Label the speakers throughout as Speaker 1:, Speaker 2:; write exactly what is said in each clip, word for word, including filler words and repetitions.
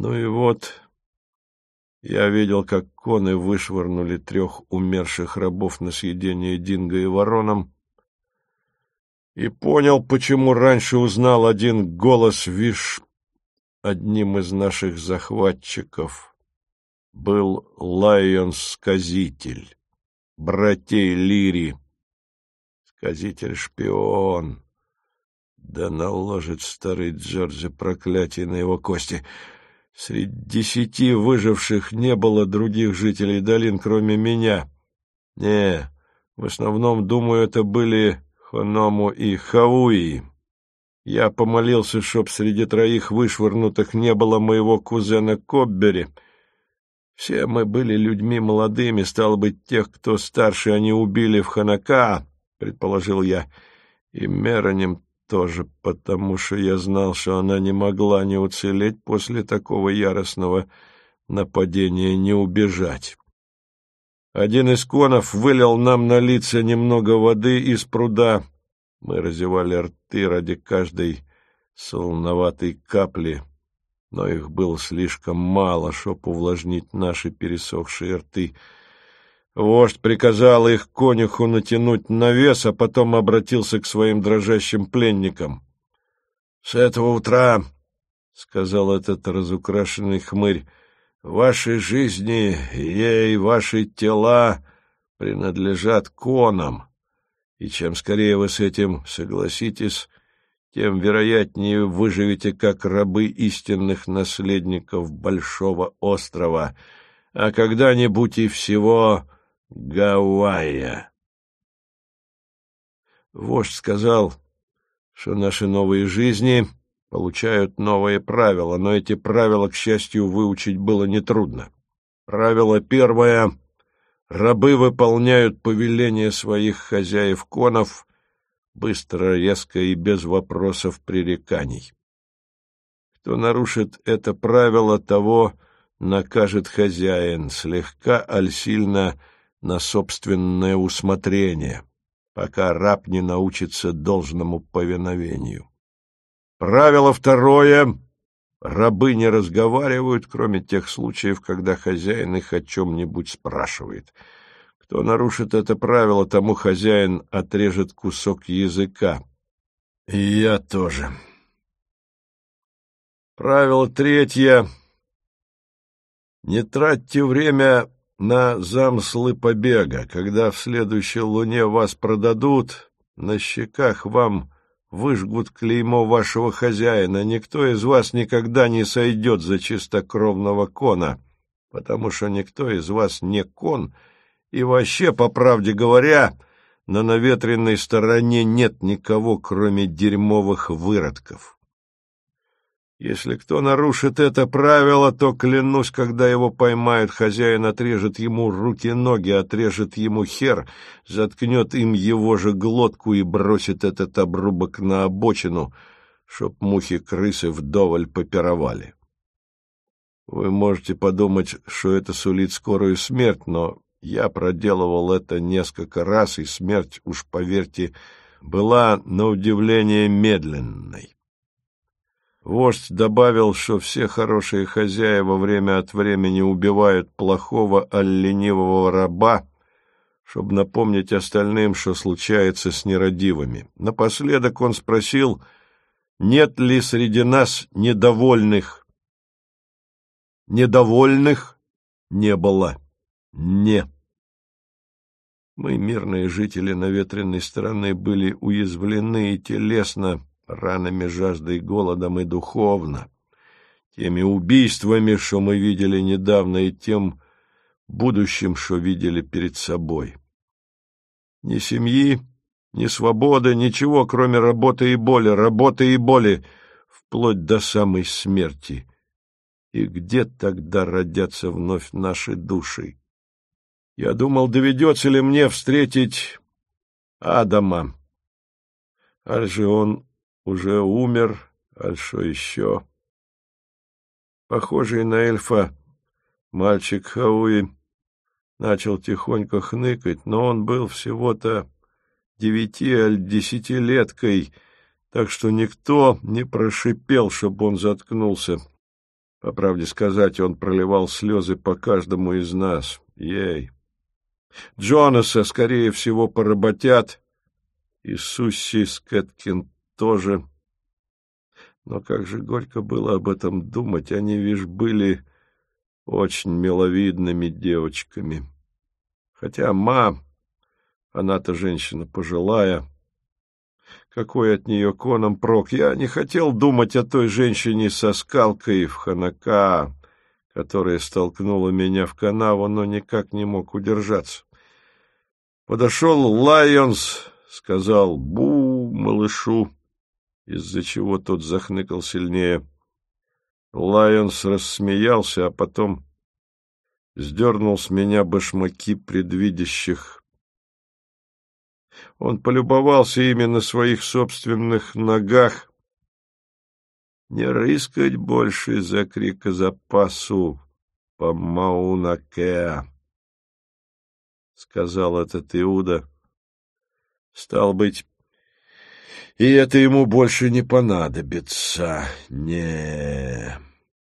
Speaker 1: Ну и вот, я видел, как коны вышвырнули трех умерших рабов на съедение динго и воронам, и понял, почему раньше узнал один голос, вишь, одним из наших захватчиков был Лайон-сказитель, братей Лири. Сказитель-шпион. Да наложит старый Джорджи проклятие на его кости. Среди десяти выживших не было других жителей долин, кроме меня. Не, в основном, думаю, это были Хоному и Хауи. Я помолился, чтоб среди троих вышвырнутых не было моего кузена Коббери. Все мы были людьми молодыми, стало быть, тех, кто старше, они убили в Ханака, предположил я, и Мероним тоже, потому что я знал, что она не могла не уцелеть после такого яростного нападения, не убежать. Один из конов вылил нам на лица немного воды из пруда. Мы разевали рты ради каждой солоноватой капли, но их было слишком мало, чтоб увлажнить наши пересохшие рты. Вождь приказал их конюху натянуть навес, а потом обратился к своим дрожащим пленникам. — С этого утра, — сказал этот разукрашенный хмырь, — ваши жизни, ей, ваши тела принадлежат конам, и чем скорее вы с этим согласитесь, тем вероятнее выживете как рабы истинных наследников Большого острова, а когда-нибудь и всего Гавайя. Вождь сказал, что наши новые жизни получают новые правила, но эти правила, к счастью, выучить было нетрудно. Правило первое — рабы выполняют повеления своих хозяев-конов быстро, резко и без вопросов пререканий. Кто нарушит это правило, того накажет хозяин, слегка аль сильно на собственное усмотрение, пока раб не научится должному повиновению. Правило второе — рабы не разговаривают, кроме тех случаев, когда хозяин их о чем-нибудь спрашивает. Кто нарушит это правило, тому хозяин отрежет кусок языка. И я тоже. Правило третье — не тратьте время на замыслы побега. Когда в следующей луне вас продадут, на щеках вам выжгут клеймо вашего хозяина. Никто из вас никогда не сойдет за чистокровного кона, потому что никто из вас не кон, и вообще, по правде говоря, на наветренной стороне нет никого, кроме дерьмовых выродков. Если кто нарушит это правило, то, клянусь, когда его поймают, хозяин отрежет ему руки-ноги, отрежет ему хер, заткнет им его же глотку и бросит этот обрубок на обочину, чтоб мухи-крысы вдоволь попировали. Вы можете подумать, что это сулит скорую смерть, но я проделывал это несколько раз, и смерть, уж поверьте, была на удивление медленной. Вождь добавил, что все хорошие хозяева время от времени убивают плохого аль-ленивого раба, чтобы напомнить остальным, что случается с нерадивыми. Напоследок он спросил, нет ли среди нас недовольных. Недовольных не было. Не. Мы, мирные жители наветренной страны, были уязвлены и телесно, ранами жаждой, голодом и духовно, теми убийствами, что мы видели недавно, и тем будущим, что видели перед собой. Ни семьи, ни свободы, ничего, кроме работы и боли, работы и боли, вплоть до самой смерти. И где тогда родятся вновь наши души? Я думал, доведется ли мне встретить Адама. Аль же он уже умер, аль что еще. Похожий на эльфа мальчик Хауи начал тихонько хныкать, но он был всего-то девяти аль десятилеткой, так что никто не прошипел, чтобы он заткнулся. По правде сказать, он проливал слезы по каждому из нас. Ей! Джонаса, скорее всего, поработят, и Сусси Скэткин тоже. Но как же горько было об этом думать, они, вишь, были очень миловидными девочками. Хотя ма, она-то женщина пожилая, какой от нее конам прок? Я не хотел думать о той женщине со скалкой в ханака, которая столкнула меня в канаву, но никак не мог удержаться. Подошел Лайонс, сказал «бу» малышу, из-за чего тот захныкал сильнее. Лайонс рассмеялся, а потом сдернул с меня башмаки предвидящих. Он полюбовался ими на своих собственных ногах. «Не рыскать больше за крикозапасу по Мауна-Кеа», — сказал этот Иуда. «Стал быть, и это ему больше не понадобится. Не».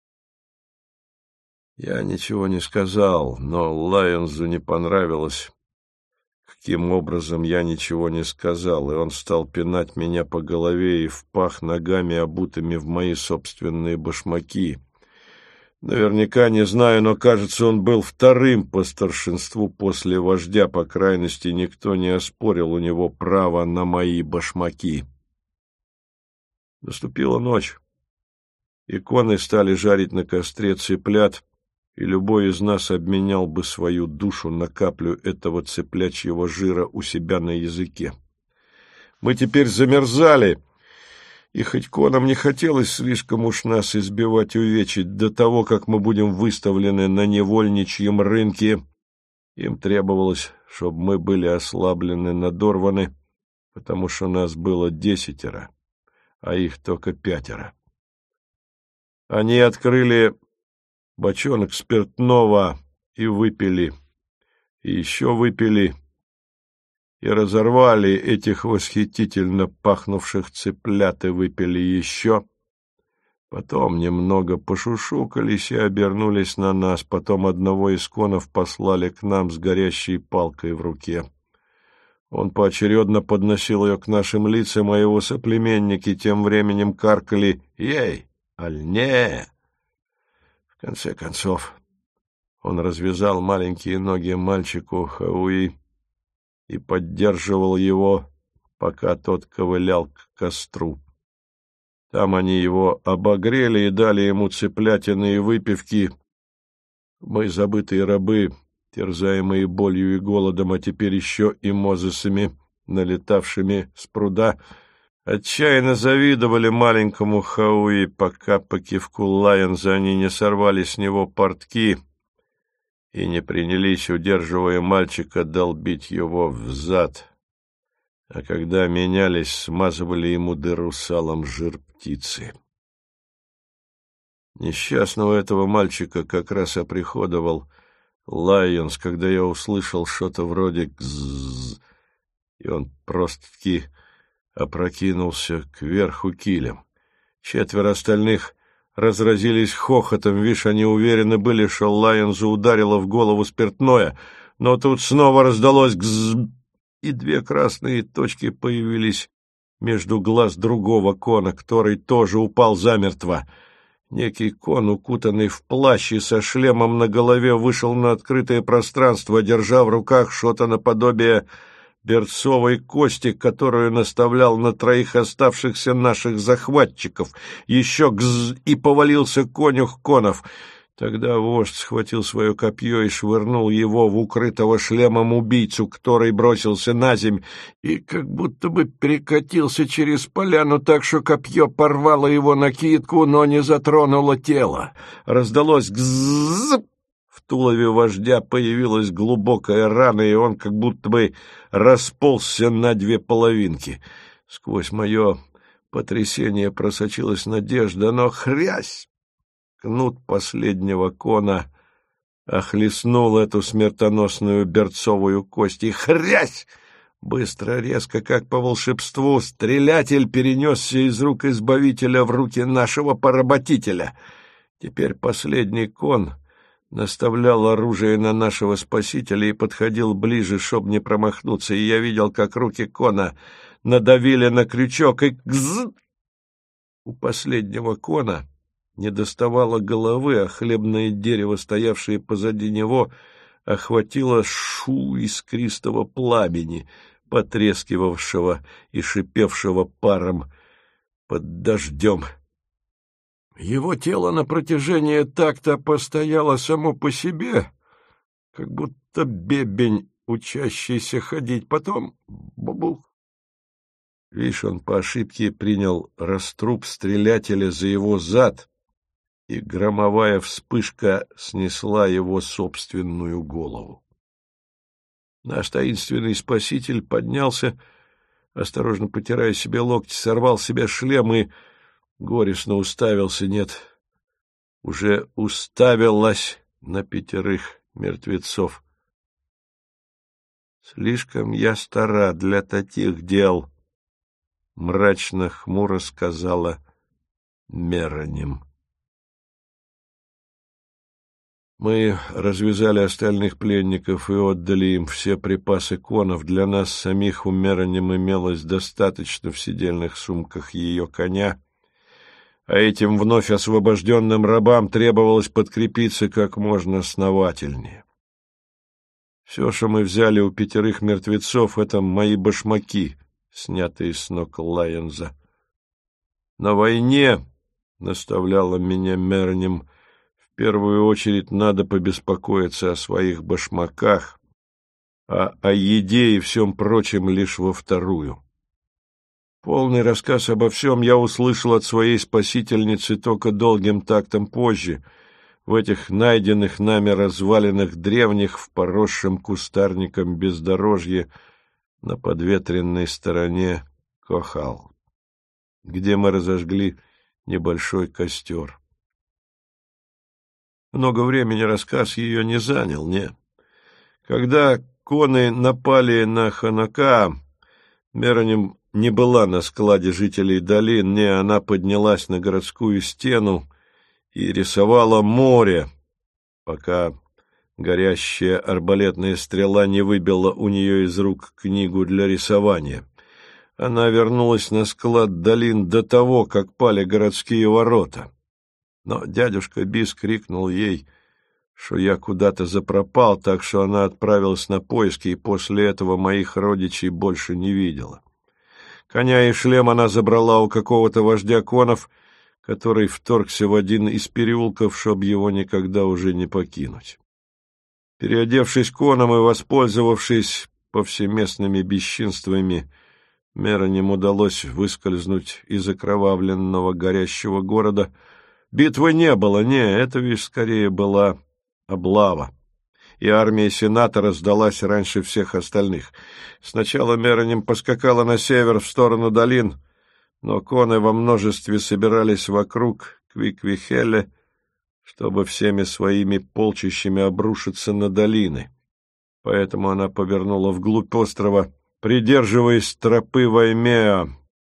Speaker 1: Я ничего не сказал, но Лайонсу не понравилось, каким образом я ничего не сказал, и он стал пинать меня по голове и в пах ногами, обутыми в мои собственные башмаки. Наверняка не знаю, но, кажется, он был вторым по старшинству после вождя, по крайности, никто не оспорил у него право на мои башмаки. Наступила ночь. Иконы стали жарить на костре цыплят, и любой из нас обменял бы свою душу на каплю этого цыплячьего жира у себя на языке. Мы теперь замерзали, и хоть конам не хотелось слишком уж нас избивать, увечить, до того, как мы будем выставлены на невольничьем рынке, им требовалось, чтобы мы были ослаблены, надорваны, потому что нас было десятеро, а их только пятеро. Они открыли бочонок спиртного и выпили, и еще выпили, и разорвали этих восхитительно пахнувших цыплят и выпили еще. Потом немного пошушукались и обернулись на нас, потом одного из конов послали к нам с горящей палкой в руке. Он поочередно подносил ее к нашим лицам, а его соплеменники тем временем каркали «Ей! Альне!». В конце концов, он развязал маленькие ноги мальчику Хауи и поддерживал его, пока тот ковылял к костру. Там они его обогрели и дали ему цыплятины и выпивки. Мы, забытые рабы, терзаемые болью и голодом, а теперь еще и мозесами, налетавшими с пруда, отчаянно завидовали маленькому Хауи, пока по кивку Лайонса они не сорвали с него портки и не принялись, удерживая мальчика, долбить его взад, а когда менялись, смазывали ему дыру салом жир птицы. Несчастного этого мальчика как раз оприходовал Лайонс, когда я услышал что-то вроде «гззз», и он просто-таки опрокинулся кверху килем. Четверо остальных разразились хохотом, вишь, они уверены были, что Лайонсу ударило в голову спиртное, но тут снова раздалось «гззз», и две красные точки появились между глаз другого кона, который тоже упал замертво. Некий кон, укутанный в плащ и со шлемом на голове, вышел на открытое пространство, держа в руках что-то наподобие берцовой кости, которую наставлял на троих оставшихся наших захватчиков. Еще гз, и повалился конюх конов. Тогда вождь схватил свое копье и швырнул его в укрытого шлемом убийцу, который бросился на земь и как будто бы перекатился через поляну так, что копье порвало его накидку, но не затронуло тело. Раздалось гззз. В тулове вождя появилась глубокая рана, и он как будто бы расползся на две половинки. Сквозь мое потрясение просочилась надежда, но хрясь! Кнут последнего кона охлестнул эту смертоносную берцовую кость, и хрясь! Быстро, резко, как по волшебству, стрелятель перенесся из рук избавителя в руки нашего поработителя. Теперь последний кон наставлял оружие на нашего спасителя и подходил ближе, чтобы не промахнуться, и я видел, как руки кона надавили на крючок, и гз! У последнего кона не доставало головы, а хлебное дерево, стоявшее позади него, охватило шу искристого пламени, потрескивавшего и шипевшего паром под дождем. Его тело на протяжении такта постояло само по себе, как будто бебень, учащийся ходить. Потом бубух. Видишь, он по ошибке принял раструб стрелятеля за его зад, и громовая вспышка снесла его собственную голову. Наш таинственный спаситель поднялся, осторожно потирая себе локти, сорвал с себя шлем и горестно уставился, нет, уже уставилась на пятерых мертвецов. «Слишком я стара для таких дел», — мрачно-хмуро сказала Мероним. Мы развязали остальных пленников и отдали им все припасы конов. Для нас самих у Мероним имелось достаточно в седельных сумках ее коня, а этим вновь освобожденным рабам требовалось подкрепиться как можно основательнее. Все, что мы взяли у пятерых мертвецов, — это мои башмаки, снятые с ног Лайенза. На войне, — наставляла меня Мероним, — в первую очередь надо побеспокоиться о своих башмаках, а о еде и всем прочем лишь во вторую. Полный рассказ обо всем я услышал от своей спасительницы только долгим тактом позже, в этих найденных нами развалинах древних в поросшем кустарником бездорожье на подветренной стороне Кохал, где мы разожгли небольшой костер. Много времени рассказ ее не занял, не. Когда коны напали на Ханака, Мероним не была на складе жителей долин, не, она поднялась на городскую стену и рисовала море, пока горящая арбалетная стрела не выбила у нее из рук книгу для рисования. Она вернулась на склад долин до того, как пали городские ворота. Но дядюшка Бис крикнул ей, что я куда-то запропал, так что она отправилась на поиски, и после этого моих родичей больше не видела. Коня и шлем она забрала у какого-то вождя конов, который вторгся в один из переулков, чтобы его никогда уже не покинуть. Переодевшись коном и воспользовавшись повсеместными бесчинствами, Мероним удалось выскользнуть из окровавленного горящего города. Битвы не было, не, это ведь скорее была облава, и армия сенатора сдалась раньше всех остальных. Сначала Мероним поскакала на север в сторону долин, но коны во множестве собирались вокруг Квиквихеле, чтобы всеми своими полчищами обрушиться на долины. Поэтому она повернула вглубь острова, придерживаясь тропы Ваймеа.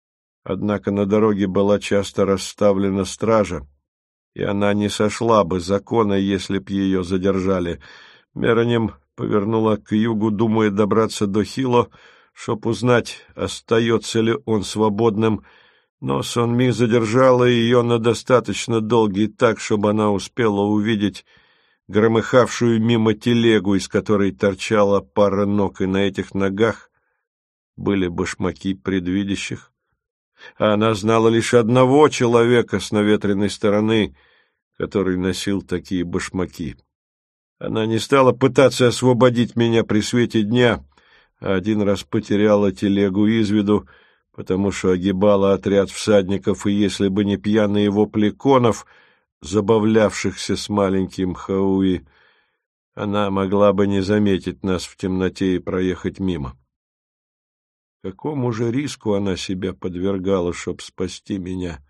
Speaker 1: Однако на дороге была часто расставлена стража, и она не сошла бы с закона, если б ее задержали. Мероним повернула к югу, думая добраться до Хило, чтоб узнать, остается ли он свободным, но Сонми задержала ее на достаточно долгий так, чтобы она успела увидеть громыхавшую мимо телегу, из которой торчала пара ног, и на этих ногах были башмаки предвидящих. А она знала лишь одного человека с наветренной стороны, который носил такие башмаки. Она не стала пытаться освободить меня при свете дня, а один раз потеряла телегу из виду, потому что огибала отряд всадников, и если бы не пьяные вопли конов, забавлявшихся с маленьким Хауи, она могла бы не заметить нас в темноте и проехать мимо. Какому же риску она себя подвергала, чтоб спасти меня?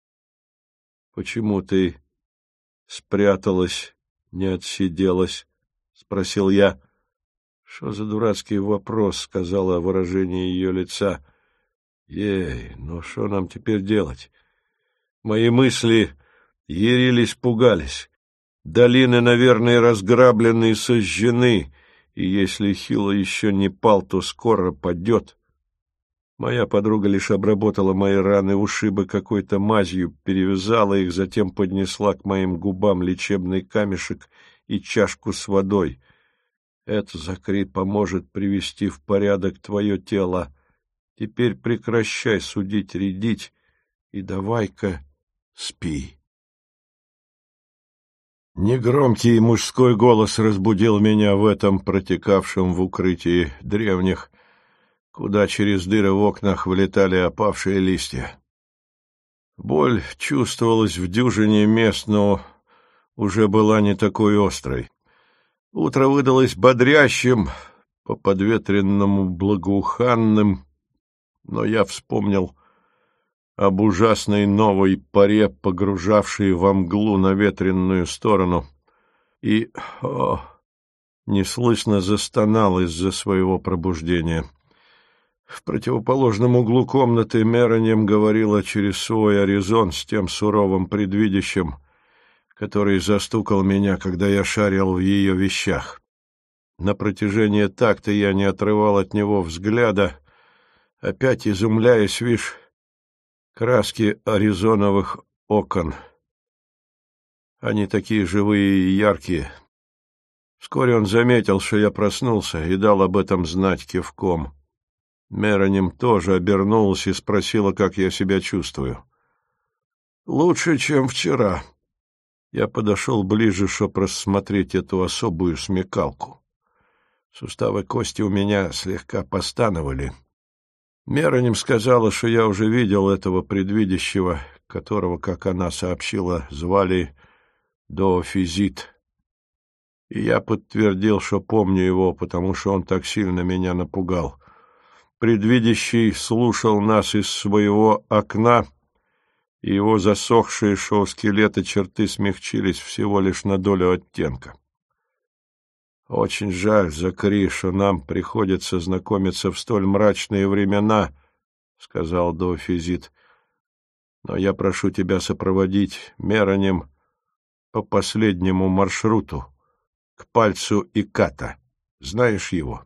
Speaker 1: — Почему ты спряталась, не отсиделась? — спросил я. — Что за дурацкий вопрос? — сказала выражение ее лица. — Ей, ну что нам теперь делать? Мои мысли Ярились, пугались. Долины, наверное, разграблены и сожжены, и если Хило еще не пал, то скоро падет. Моя подруга лишь обработала мои раны, ушибы какой-то мазью, перевязала их, затем поднесла к моим губам лечебный камешек и чашку с водой. Это, Закри, поможет привести в порядок твое тело. Теперь прекращай судить, рядить, и давай-ка спи. Негромкий мужской голос разбудил меня в этом протекавшем в укрытии древних, куда через дыры в окнах вылетали опавшие листья. Боль чувствовалась в дюжине мест, но уже была не такой острой. Утро выдалось бодрящим, по подветренному благоуханным, но я вспомнил об ужасной новой паре, погружавшей во мглу на ветренную сторону, и о, неслышно застонал из-за своего пробуждения. В противоположном углу комнаты Меронем говорила через свой оризон с тем суровым предвидящим, который застукал меня, когда я шарил в ее вещах. На протяжении такта я не отрывал от него взгляда, опять изумляясь, вишь, краски аризоновых окон. Они такие живые и яркие. Вскоре он заметил, что я проснулся, и дал об этом знать кивком. Меронем тоже обернулась и спросила, как я себя чувствую. «Лучше, чем вчера». Я подошел ближе, чтобы рассмотреть эту особую смекалку. Суставы кости у меня слегка постановали. Меронем сказала, что я уже видел этого предвидящего, которого, как она сообщила, звали Доофизит. И я подтвердил, что помню его, потому что он так сильно меня напугал. Предвидящий слушал нас из своего окна, и его засохшие шоу-скелеты черты смягчились всего лишь на долю оттенка. «Очень жаль, Закри, что нам приходится знакомиться в столь мрачные времена», — сказал Доофизит. «Но я прошу тебя сопроводить Меронем по последнему маршруту, к пальцу Иката. Знаешь его?»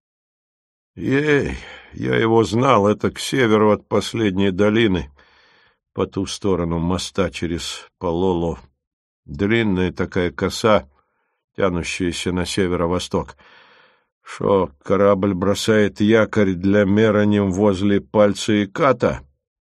Speaker 1: «Ей, я его знал, это к северу от последней долины, по ту сторону моста через Пололо. Длинная такая коса, тянущаяся на северо-восток. Шо, корабль бросает якорь для Меронем возле пальца Иката?»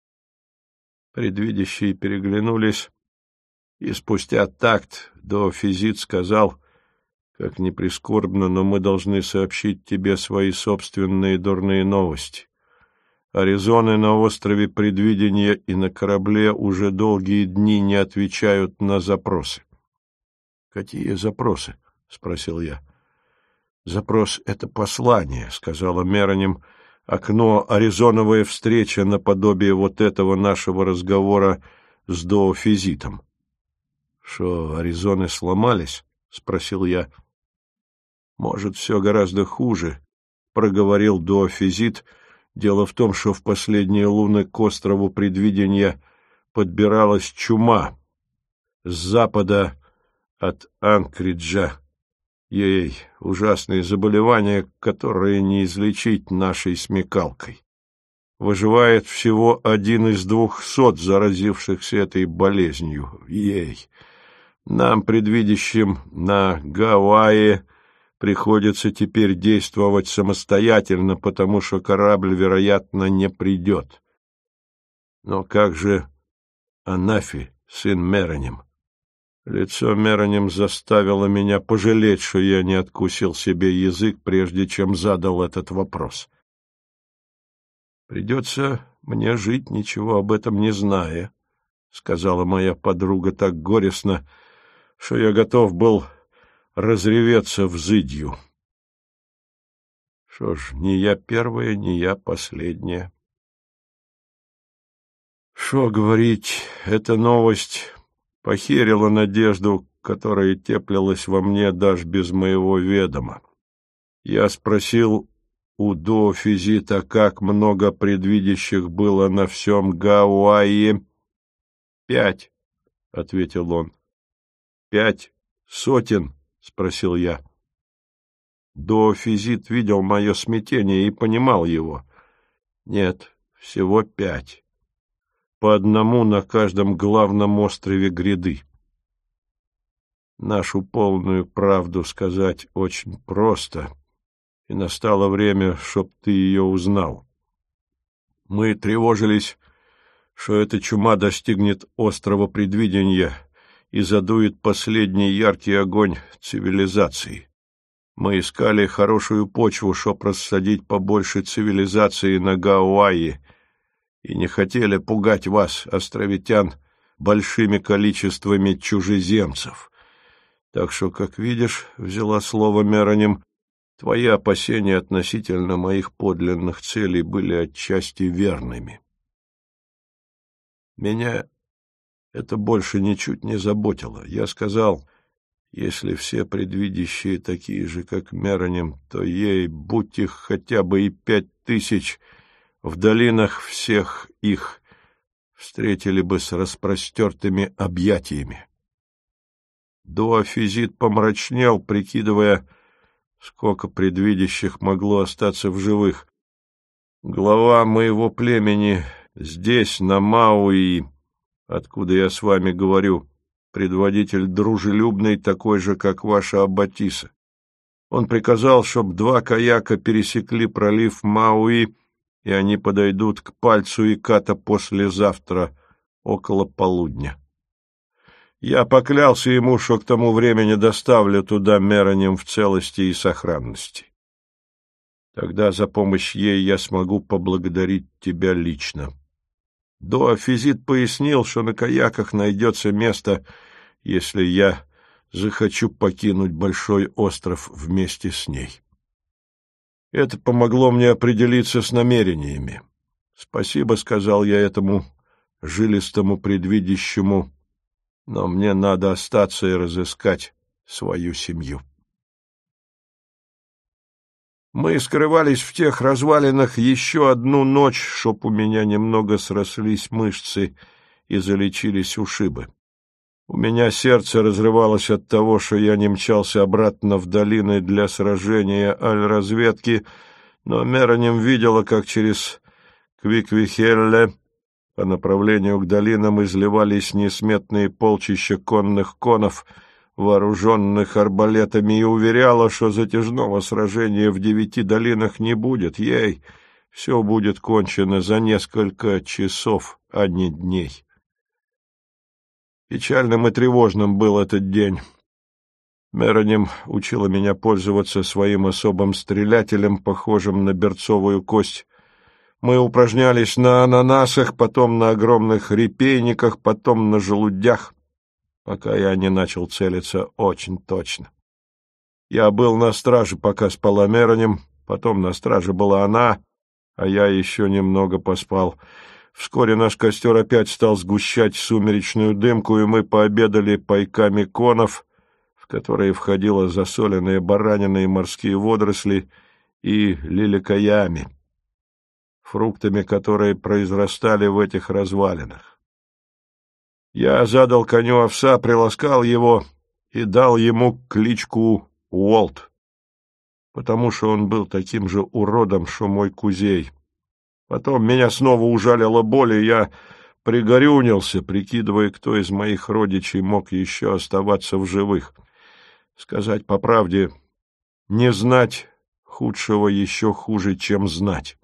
Speaker 1: Предвидящие переглянулись, и спустя такт Доофизит сказал: «Как ни прискорбно, но мы должны сообщить тебе свои собственные дурные новости. Аризоны на острове Предвидения и на корабле уже долгие дни не отвечают на запросы». «Какие запросы?» — спросил я. «Запрос — это послание», — сказала Меронем. «Окно — аризоновая встреча наподобие вот этого нашего разговора с Доофизитом». «Шо, аризоны сломались?» — спросил я. «Может, все гораздо хуже», — проговорил Доофизит. «Дело в том, что в последние луны к острову Предвидения подбиралась чума с запада от Анкриджа. Ей ужасные заболевания, которые не излечить нашей смекалкой. Выживает всего один из двухсот заразившихся этой болезнью. Ей! Нам, предвидящим на Гавайи, приходится теперь действовать самостоятельно, потому что корабль, вероятно, не придет. Но как же Анафи, сын Меронем?» Лицо Меронем заставило меня пожалеть, что я не откусил себе язык, прежде чем задал этот вопрос. «Придется мне жить, ничего об этом не зная», — сказала моя подруга так горестно, что я готов был разреветься взыдью. Что ж, не я первая, не я последняя. Что говорить, эта новость похерила надежду, которая теплилась во мне даже без моего ведома. Я спросил у Доофизита, как много предвидящих было на всем Гауайи. «Пять», — ответил он. Пять сотен? Спросил я. Доофизит видел мое смятение и понимал его. Нет, всего пять. По одному на каждом главном острове гряды. Нашу полную правду сказать очень просто, и настало время, чтоб ты ее узнал. Мы тревожились, что эта чума достигнет острова Предвидения и задует последний яркий огонь цивилизации. Мы искали хорошую почву, чтоб рассадить побольше цивилизации на Гауайи, и не хотели пугать вас, островитян, большими количествами чужеземцев. Так что, как видишь, взяла слово Мероним, твои опасения относительно моих подлинных целей были отчасти верными. Меня это больше ничуть не заботило. Я сказал, если все предвидящие такие же, как Мероним, то ей, будь их хотя бы и пять тысяч, в долинах всех их встретили бы с распростертыми объятиями. Доофизит помрачнел, прикидывая, сколько предвидящих могло остаться в живых. Глава моего племени здесь, на Мауи, откуда я с вами говорю, предводитель дружелюбный, такой же, как ваша Аббатиса. Он приказал, чтоб два каяка пересекли пролив Мауи, и они подойдут к пальцу Иката послезавтра, около полудня. Я поклялся ему, что к тому времени доставлю туда Мероним в целости и сохранности. Тогда за помощь ей я смогу поблагодарить тебя лично. Доофизит пояснил, что на каяках найдется место, если я захочу покинуть большой остров вместе с ней. Это помогло мне определиться с намерениями. Спасибо, сказал я этому жилистому предвидящему, но мне надо остаться и разыскать свою семью. Мы скрывались в тех развалинах еще одну ночь, чтоб у меня немного срослись мышцы и залечились ушибы. У меня сердце разрывалось от того, что я не мчался обратно в долины для сражения аль-разведки, но Мероним видела, как через Квиквихелле по направлению к долинам изливались несметные полчища конных конов, вооруженных арбалетами, и уверяла, что затяжного сражения в девяти долинах не будет. Ей все будет кончено за несколько часов, а не дней. Печальным и тревожным был этот день. Мероним учила меня пользоваться своим особым стрелятелем, похожим на берцовую кость. Мы упражнялись на ананасах, потом на огромных репейниках, потом на желудях, пока я не начал целиться очень точно. Я был на страже, пока спала Мероним, потом на страже была она, а я еще немного поспал. Вскоре наш костер опять стал сгущать сумеречную дымку, и мы пообедали пайками конов, в которые входила засоленная баранина и морские водоросли, и лиликаями, фруктами, которые произрастали в этих развалинах. Я задал коню овса, приласкал его и дал ему кличку Уолт, потому что он был таким же уродом, что мой кузей. Потом меня снова ужалила боль, и я пригорюнился, прикидывая, кто из моих родичей мог еще оставаться в живых. Сказать по правде, не знать худшего еще хуже, чем знать.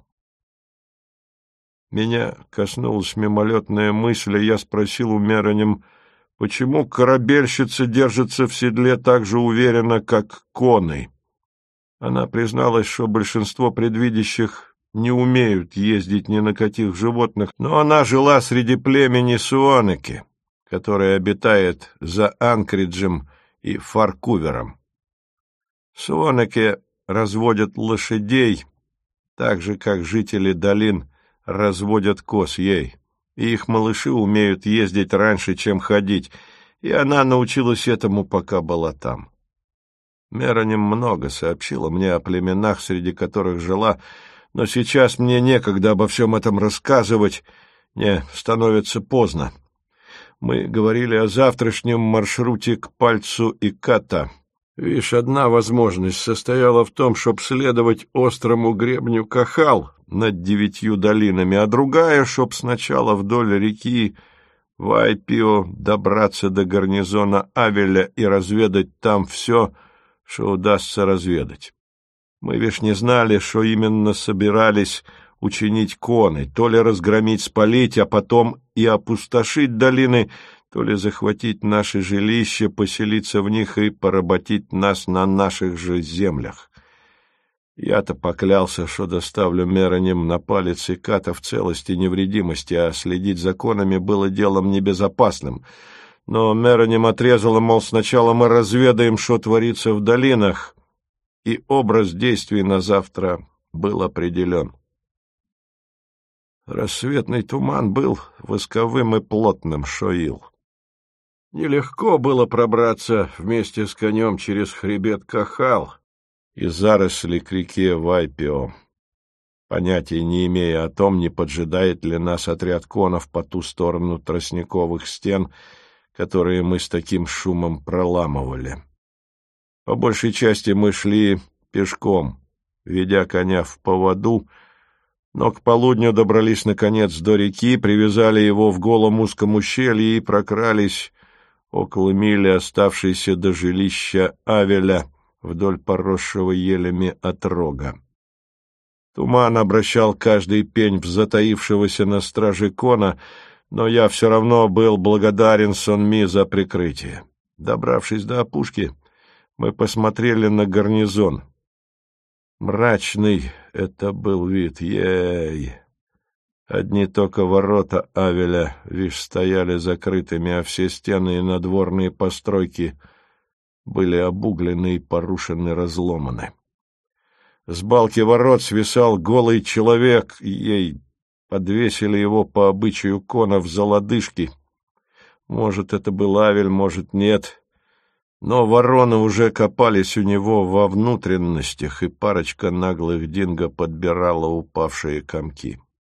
Speaker 1: Меня коснулась мимолетная мысль, и я спросил у Мероним, почему корабельщица держится в седле так же уверенно, как коны. Она призналась, что большинство предвидящих не умеют ездить ни на каких животных, но она жила среди племени Суонеки, которое обитает за Анкриджем и Фаркувером. Суонеки разводят лошадей, так же, как жители долин разводят коз ей, и их малыши умеют ездить раньше, чем ходить, и она научилась этому, пока была там. Мероним много сообщила мне о племенах, среди которых жила, но сейчас мне некогда обо всем этом рассказывать, не становится поздно. Мы говорили о завтрашнем маршруте к Пальцу и Ката. Вишь, одна возможность состояла в том, чтоб следовать острому гребню Кахал над девятью долинами, а другая, чтоб сначала вдоль реки Вайпио добраться до гарнизона Авеля и разведать там все, что удастся разведать. Мы, вишь, не знали, что именно собирались учинить коны, то ли разгромить, спалить, а потом и опустошить долины, то ли захватить наши жилища, поселиться в них и поработить нас на наших же землях. Я-то поклялся, что доставлю Мероним на Палец и Ката в целости и невредимости, а следить за конами было делом небезопасным. Но Мероним отрезала, мол, сначала мы разведаем, что творится в долинах, и образ действий на завтра был определен. Рассветный туман был восковым и плотным, шо ил. Нелегко было пробраться вместе с конем через хребет Кахал и заросли к реке Вайпио, понятия не имея о том, не поджидает ли нас отряд конов по ту сторону тростниковых стен, которые мы с таким шумом проламывали. По большей части мы шли пешком, ведя коня в поводу, но к полудню добрались, наконец, до реки, привязали его в голом узком ущелье и прокрались около мили, оставшейся до жилища Авеля, вдоль поросшего елями отрога. Туман обращал каждый пень в затаившегося на страже кона, но я все равно был благодарен Сонми за прикрытие. Добравшись до опушки, мы посмотрели на гарнизон. Мрачный это был вид, ей! Одни только ворота Авеля, вишь, стояли закрытыми, а все стены и надворные постройки были обуглены и порушены, разломаны. С балки ворот свисал голый человек, и ей подвесили его по обычаю конов за лодыжки. Может, это был Авель, может, нет, но вороны уже копались у него во внутренностях, и парочка наглых динго подбирала упавшие комки.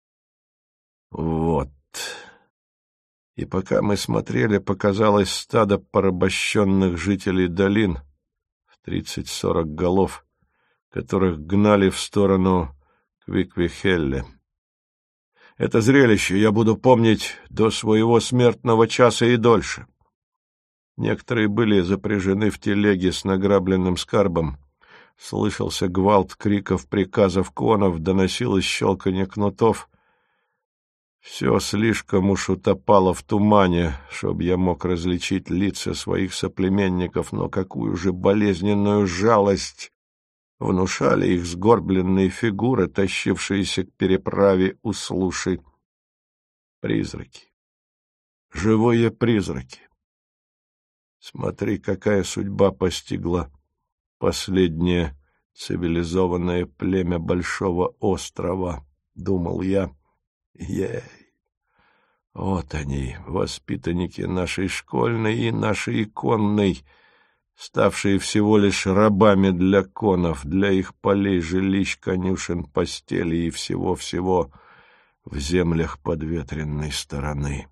Speaker 1: Вот. И пока мы смотрели, показалось стадо порабощенных жителей долин в тридцать-сорок голов, которых гнали в сторону Квиквихелле. Это зрелище я буду помнить до своего смертного часа и дольше. Некоторые были запряжены в телеге с награбленным скарбом. Слышался гвалт криков, приказов конов, доносилось щелканье кнутов. Все слишком уж утопало в тумане, чтоб я мог различить лица своих соплеменников, но какую же болезненную жалость внушали их сгорбленные фигуры, тащившиеся к переправе у Слуши. Призраки. Живые призраки. Смотри, какая судьба постигла последнее цивилизованное племя Большого острова, — думал я. Ей! Вот они, воспитанники нашей школьной и нашей иконной, ставшие всего лишь рабами для конов, для их полей, жилищ, конюшен, постелей и всего-всего в землях подветренной стороны.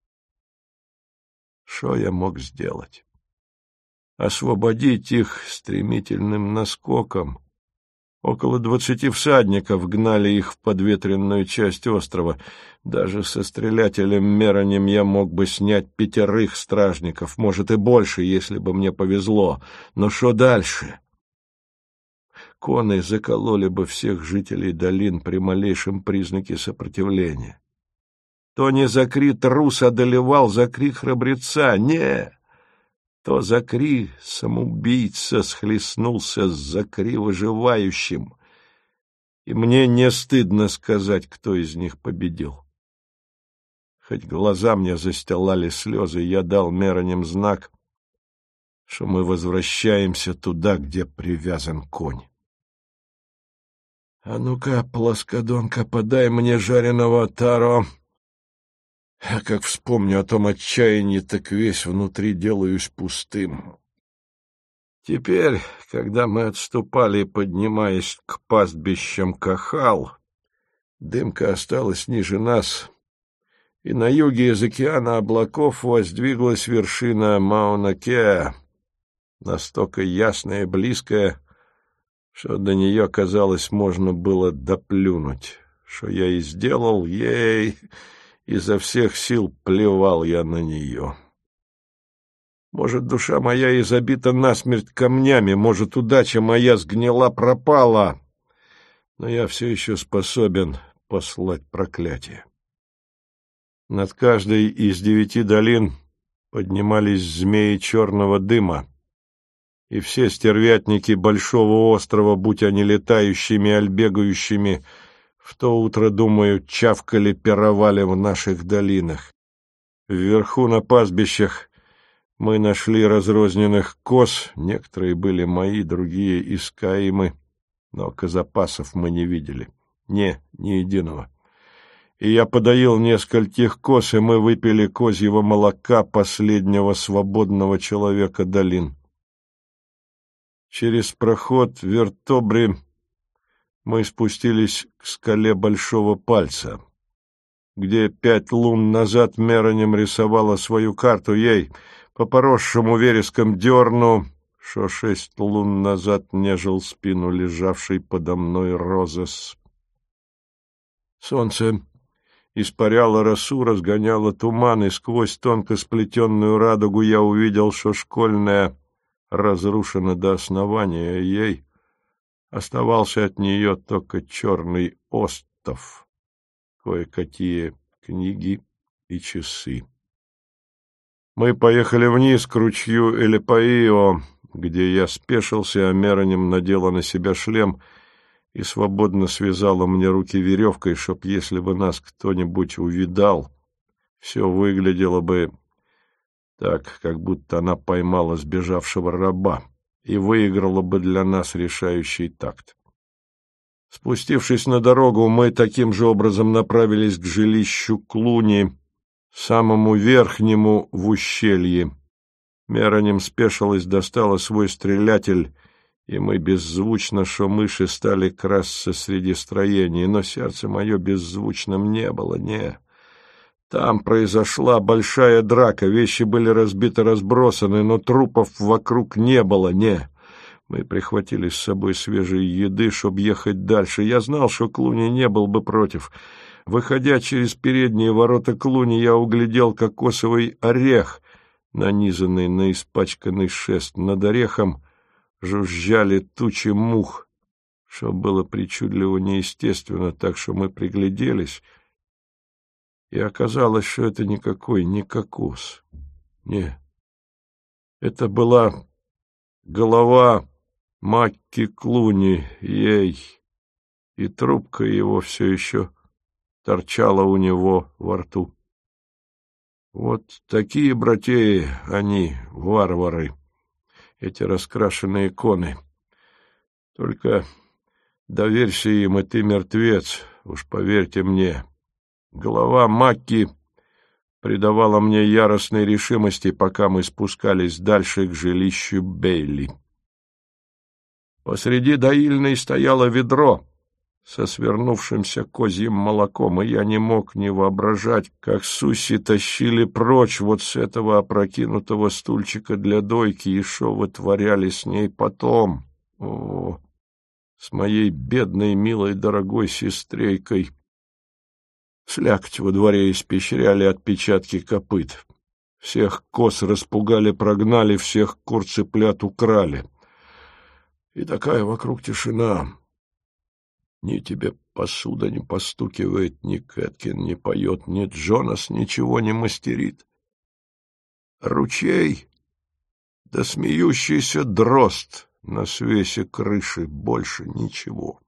Speaker 1: Что я мог сделать? Освободить их стремительным наскоком. Около двадцати всадников гнали их в подветренную часть острова. Даже со стрелятелем Мероним я мог бы снять пятерых стражников, может и больше, если бы мне повезло. Но что дальше? Коны закололи бы всех жителей долин при малейшем признаке сопротивления. То не Закри трус одолевал Закри храбреца, не, то Закри самоубийца схлестнулся с Закри выживающим, и мне не стыдно сказать, кто из них победил. Хоть глаза мне застилали слезы, я дал Мероним знак, что мы возвращаемся туда, где привязан конь. — А ну-ка, плоскодонка, подай мне жареного таро. А как вспомню о том отчаянии, так весь внутри делаюсь пустым. Теперь, когда мы отступали, поднимаясь к пастбищам Кахал, дымка осталась ниже нас, и на юге из океана облаков воздвиглась вершина Мауна-Кеа, настолько ясная и близкая, что до нее, казалось, можно было доплюнуть, что я и сделал ей, изо всех сил плевал я на нее. Может, душа моя и забита насмерть камнями, может, удача моя сгнила-пропала, но я все еще способен послать проклятие. Над каждой из девяти долин поднимались змеи черного дыма, и все стервятники большого острова, будь они летающими, аль бегающими, в то утро, думаю, чавкали, пировали в наших долинах. Вверху на пастбищах мы нашли разрозненных коз, некоторые были мои, другие искаемы, но козапасов мы не видели, не, ни единого. И я подоил нескольких коз, и мы выпили козьего молока последнего свободного человека долин. Через проход Вертобри мы спустились к скале Большого Пальца, где пять лун назад Меронем рисовала свою карту ей, по поросшему вереском дерну, что шесть лун назад нежил спину лежавший подо мной Розес. Солнце испаряло росу, разгоняло туман, и сквозь тонко сплетенную радугу я увидел, что школьная разрушена до основания, ей оставался от нее только черный остов, кое-какие книги и часы. Мы поехали вниз к ручью Элепаио, где я спешился, а Меронем надела на себя шлем и свободно связала мне руки веревкой, чтоб, если бы нас кто-нибудь увидал, все выглядело бы так, как будто она поймала сбежавшего раба и выиграла бы для нас решающий такт. Спустившись на дорогу, мы таким же образом направились к жилищу Клуни, самому верхнему в ущелье. Меронем спешилась, достала свой стрелятель, и мы беззвучно, шо мыши, стали красться среди строений, но сердце мое беззвучным не было, не. Там произошла большая драка, вещи были разбиты, разбросаны, но трупов вокруг не было, не. Мы прихватили с собой свежей еды, чтоб ехать дальше. Я знал, что Клуни не был бы против. Выходя через передние ворота Клуни, я углядел кокосовый орех, нанизанный на испачканный шест. Над орехом жужжали тучи мух, что было причудливо неестественно, так что мы пригляделись, и оказалось, что это никакой не кокос. Не, это была голова Макки Клуни, ей, и трубка его все еще торчала у него во рту. Вот такие, братья, они, варвары, эти раскрашенные коны. Только доверься им, и ты мертвец, уж поверьте мне. Голова Макки придавала мне яростной решимости, пока мы спускались дальше к жилищу Бейли. Посреди доильной стояло ведро со свернувшимся козьим молоком, и я не мог не воображать, как суси тащили прочь вот с этого опрокинутого стульчика для дойки, и шо вытворяли с ней потом. О, с моей бедной, милой, дорогой сестрейкой. Слякоть во дворе испещряли отпечатки копыт. Всех коз распугали, прогнали, всех кур-цыплят украли. И такая вокруг тишина. Ни тебе посуда не постукивает, ни Кэткин не поет, ни Джонас ничего не мастерит. Ручей да смеющийся дрозд на свесе крыши, больше ничего.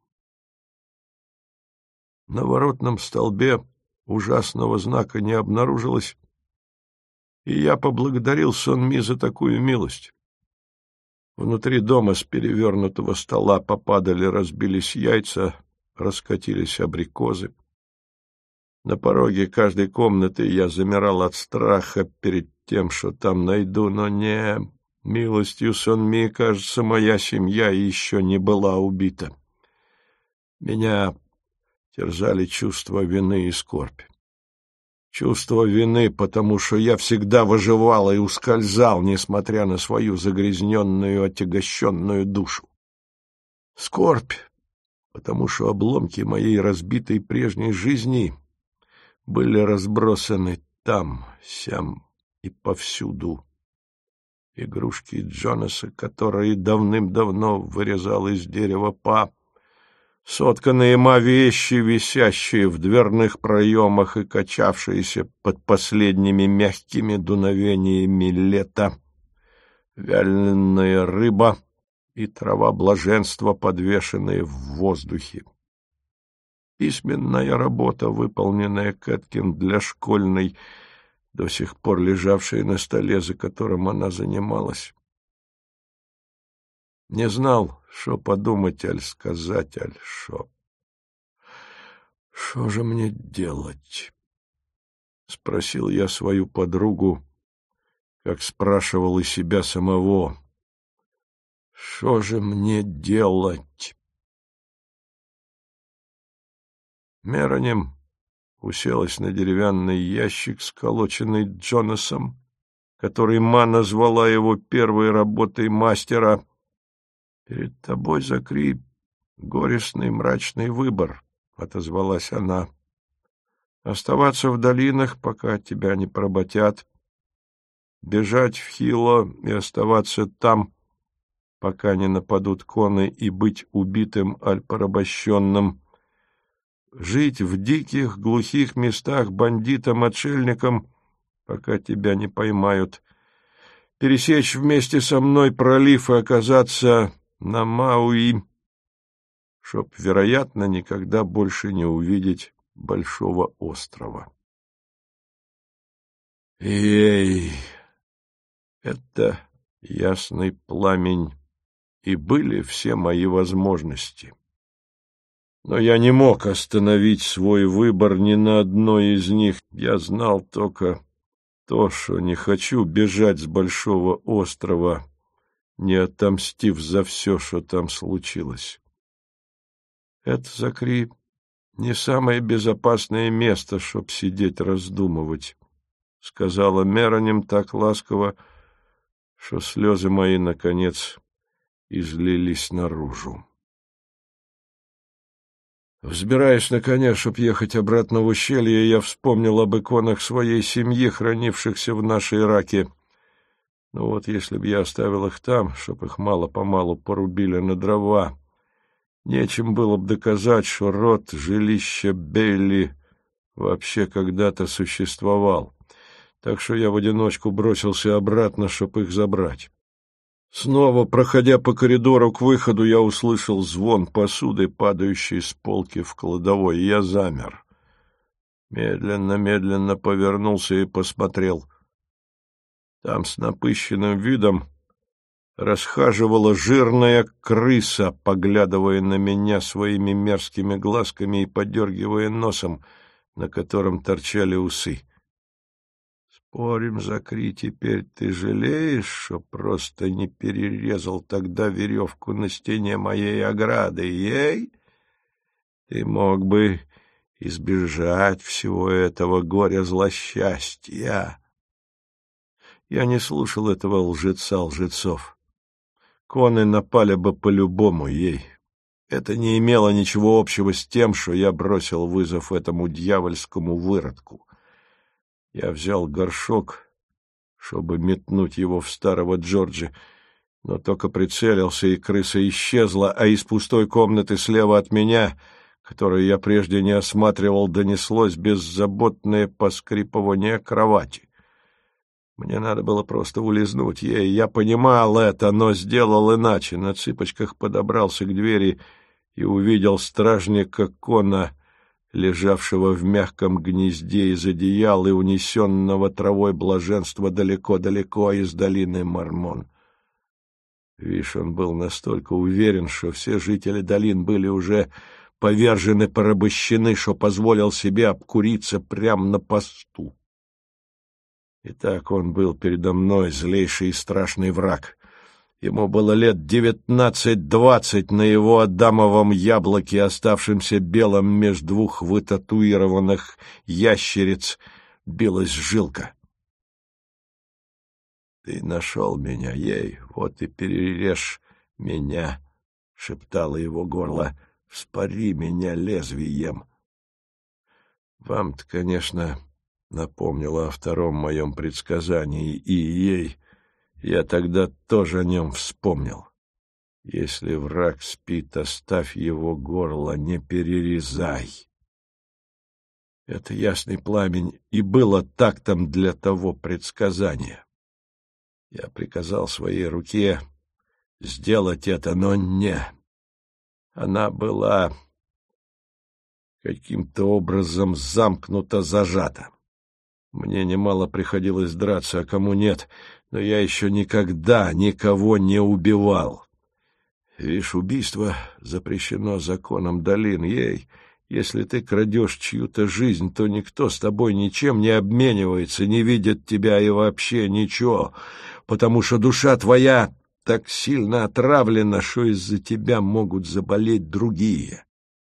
Speaker 1: На воротном столбе ужасного знака не обнаружилось, и я поблагодарил Сонми за такую милость. Внутри дома с перевернутого стола попадали, разбились яйца, раскатились абрикозы. На пороге каждой комнаты я замирал от страха перед тем, что там найду, но не, милостью Сонми, кажется, моя семья еще не была убита. Меня терзали чувства вины и скорби. чувство вины, потому что я всегда выживал и ускользал, несмотря на свою загрязненную, отягощенную душу. Скорбь, потому что обломки моей разбитой прежней жизни были разбросаны там, сям и повсюду. Игрушки Джонаса, которые давным-давно вырезал из дерева Па, сотканные ма вещи, висящие в дверных проемах и качавшиеся под последними мягкими дуновениями лета, вяленая рыба и трава блаженства, подвешенные в воздухе. Письменная работа, выполненная Кэткин для школьной, до сих пор лежавшая на столе, за которым она занималась. Не знал, что подумать, аль сказать, аль шо. «Что же мне делать?» — спросил я свою подругу, как спрашивал и себя самого. «Что же мне делать?» Мероним уселась на деревянный ящик, сколоченный Джонасом, который Ма назвала его первой работой мастера. «Перед тобой, Закри, горестный мрачный выбор», — отозвалась она. «Оставаться в долинах, пока тебя не поработят, бежать в Хило и оставаться там, пока не нападут коны, и быть убитым аль порабощенным, жить в диких, глухих местах бандитом-отшельником, пока тебя не поймают, пересечь вместе со мной пролив и оказаться на Мауи, чтоб, вероятно, никогда больше не увидеть большого острова». Ей, это ясный пламень, и были все мои возможности. Но я не мог остановить свой выбор ни на одной из них. Я знал только то, что не хочу бежать с большого острова, не отомстив за все, что там случилось. Это, Закри, не самое безопасное место, чтоб сидеть раздумывать, — сказала Мероним так ласково, что слезы мои, наконец, излились наружу. Взбираясь на коня, чтоб ехать обратно в ущелье, я вспомнил об иконах своей семьи, хранившихся в нашей раке. Ну вот, если б я оставил их там, чтоб их мало-помалу порубили на дрова, нечем было бы доказать, что род жилища Бейли вообще когда-то существовал. Так что я в одиночку бросился обратно, чтоб их забрать. Снова, проходя по коридору к выходу, я услышал звон посуды, падающей с полки в кладовой, и я замер. Медленно-медленно повернулся и посмотрел. Там с напыщенным видом расхаживала жирная крыса, поглядывая на меня своими мерзкими глазками и подергивая носом, на котором торчали усы. «Спорим, Закри, теперь ты жалеешь, что просто не перерезал тогда веревку на стене моей ограды, ей? Ты мог бы избежать всего этого горя-злосчастья». Я не слушал этого лжеца-лжецов. Коны напали бы по-любому ей. Это не имело ничего общего с тем, что я бросил вызов этому дьявольскому выродку. Я взял горшок, чтобы метнуть его в старого Джорджа, но только прицелился, и крыса исчезла, а из пустой комнаты слева от меня, которую я прежде не осматривал, донеслось беззаботное поскрипывание кровати. Мне надо было просто улизнуть ей. Я понимал это, но сделал иначе. На цыпочках подобрался к двери и увидел стражника Кона, лежавшего в мягком гнезде из одеял и унесенного травой блаженства далеко-далеко из долины Мормон. Вишь, он был настолько уверен, что все жители долин были уже повержены, порабощены, что позволил себе обкуриться прямо на посту. Итак, он был передо мной злейший и страшный враг. Ему было лет девятнадцать-двадцать, на его адамовом яблоке, оставшемся белым меж двух вытатуированных ящериц. билась жилка. «Ты нашел меня, ей, вот и перережь меня», — шептало его горло, — «вспори меня лезвием». Вам-то, конечно, напомнило о втором моем предсказании, и ей я тогда тоже о нем вспомнил. Если враг спит, оставь его горло, не перерезай. Это ясный пламень и было тактом для того предсказания. Я приказал своей руке сделать это, но не. Она была каким-то образом замкнута, зажата. Мне немало приходилось драться, а кому нет, но я еще никогда никого не убивал. Видишь, убийство запрещено законом долин. Ей, если ты крадешь чью-то жизнь, то никто с тобой ничем не обменивается, не видит тебя и вообще ничего, потому что душа твоя так сильно отравлена, что из-за тебя могут заболеть другие.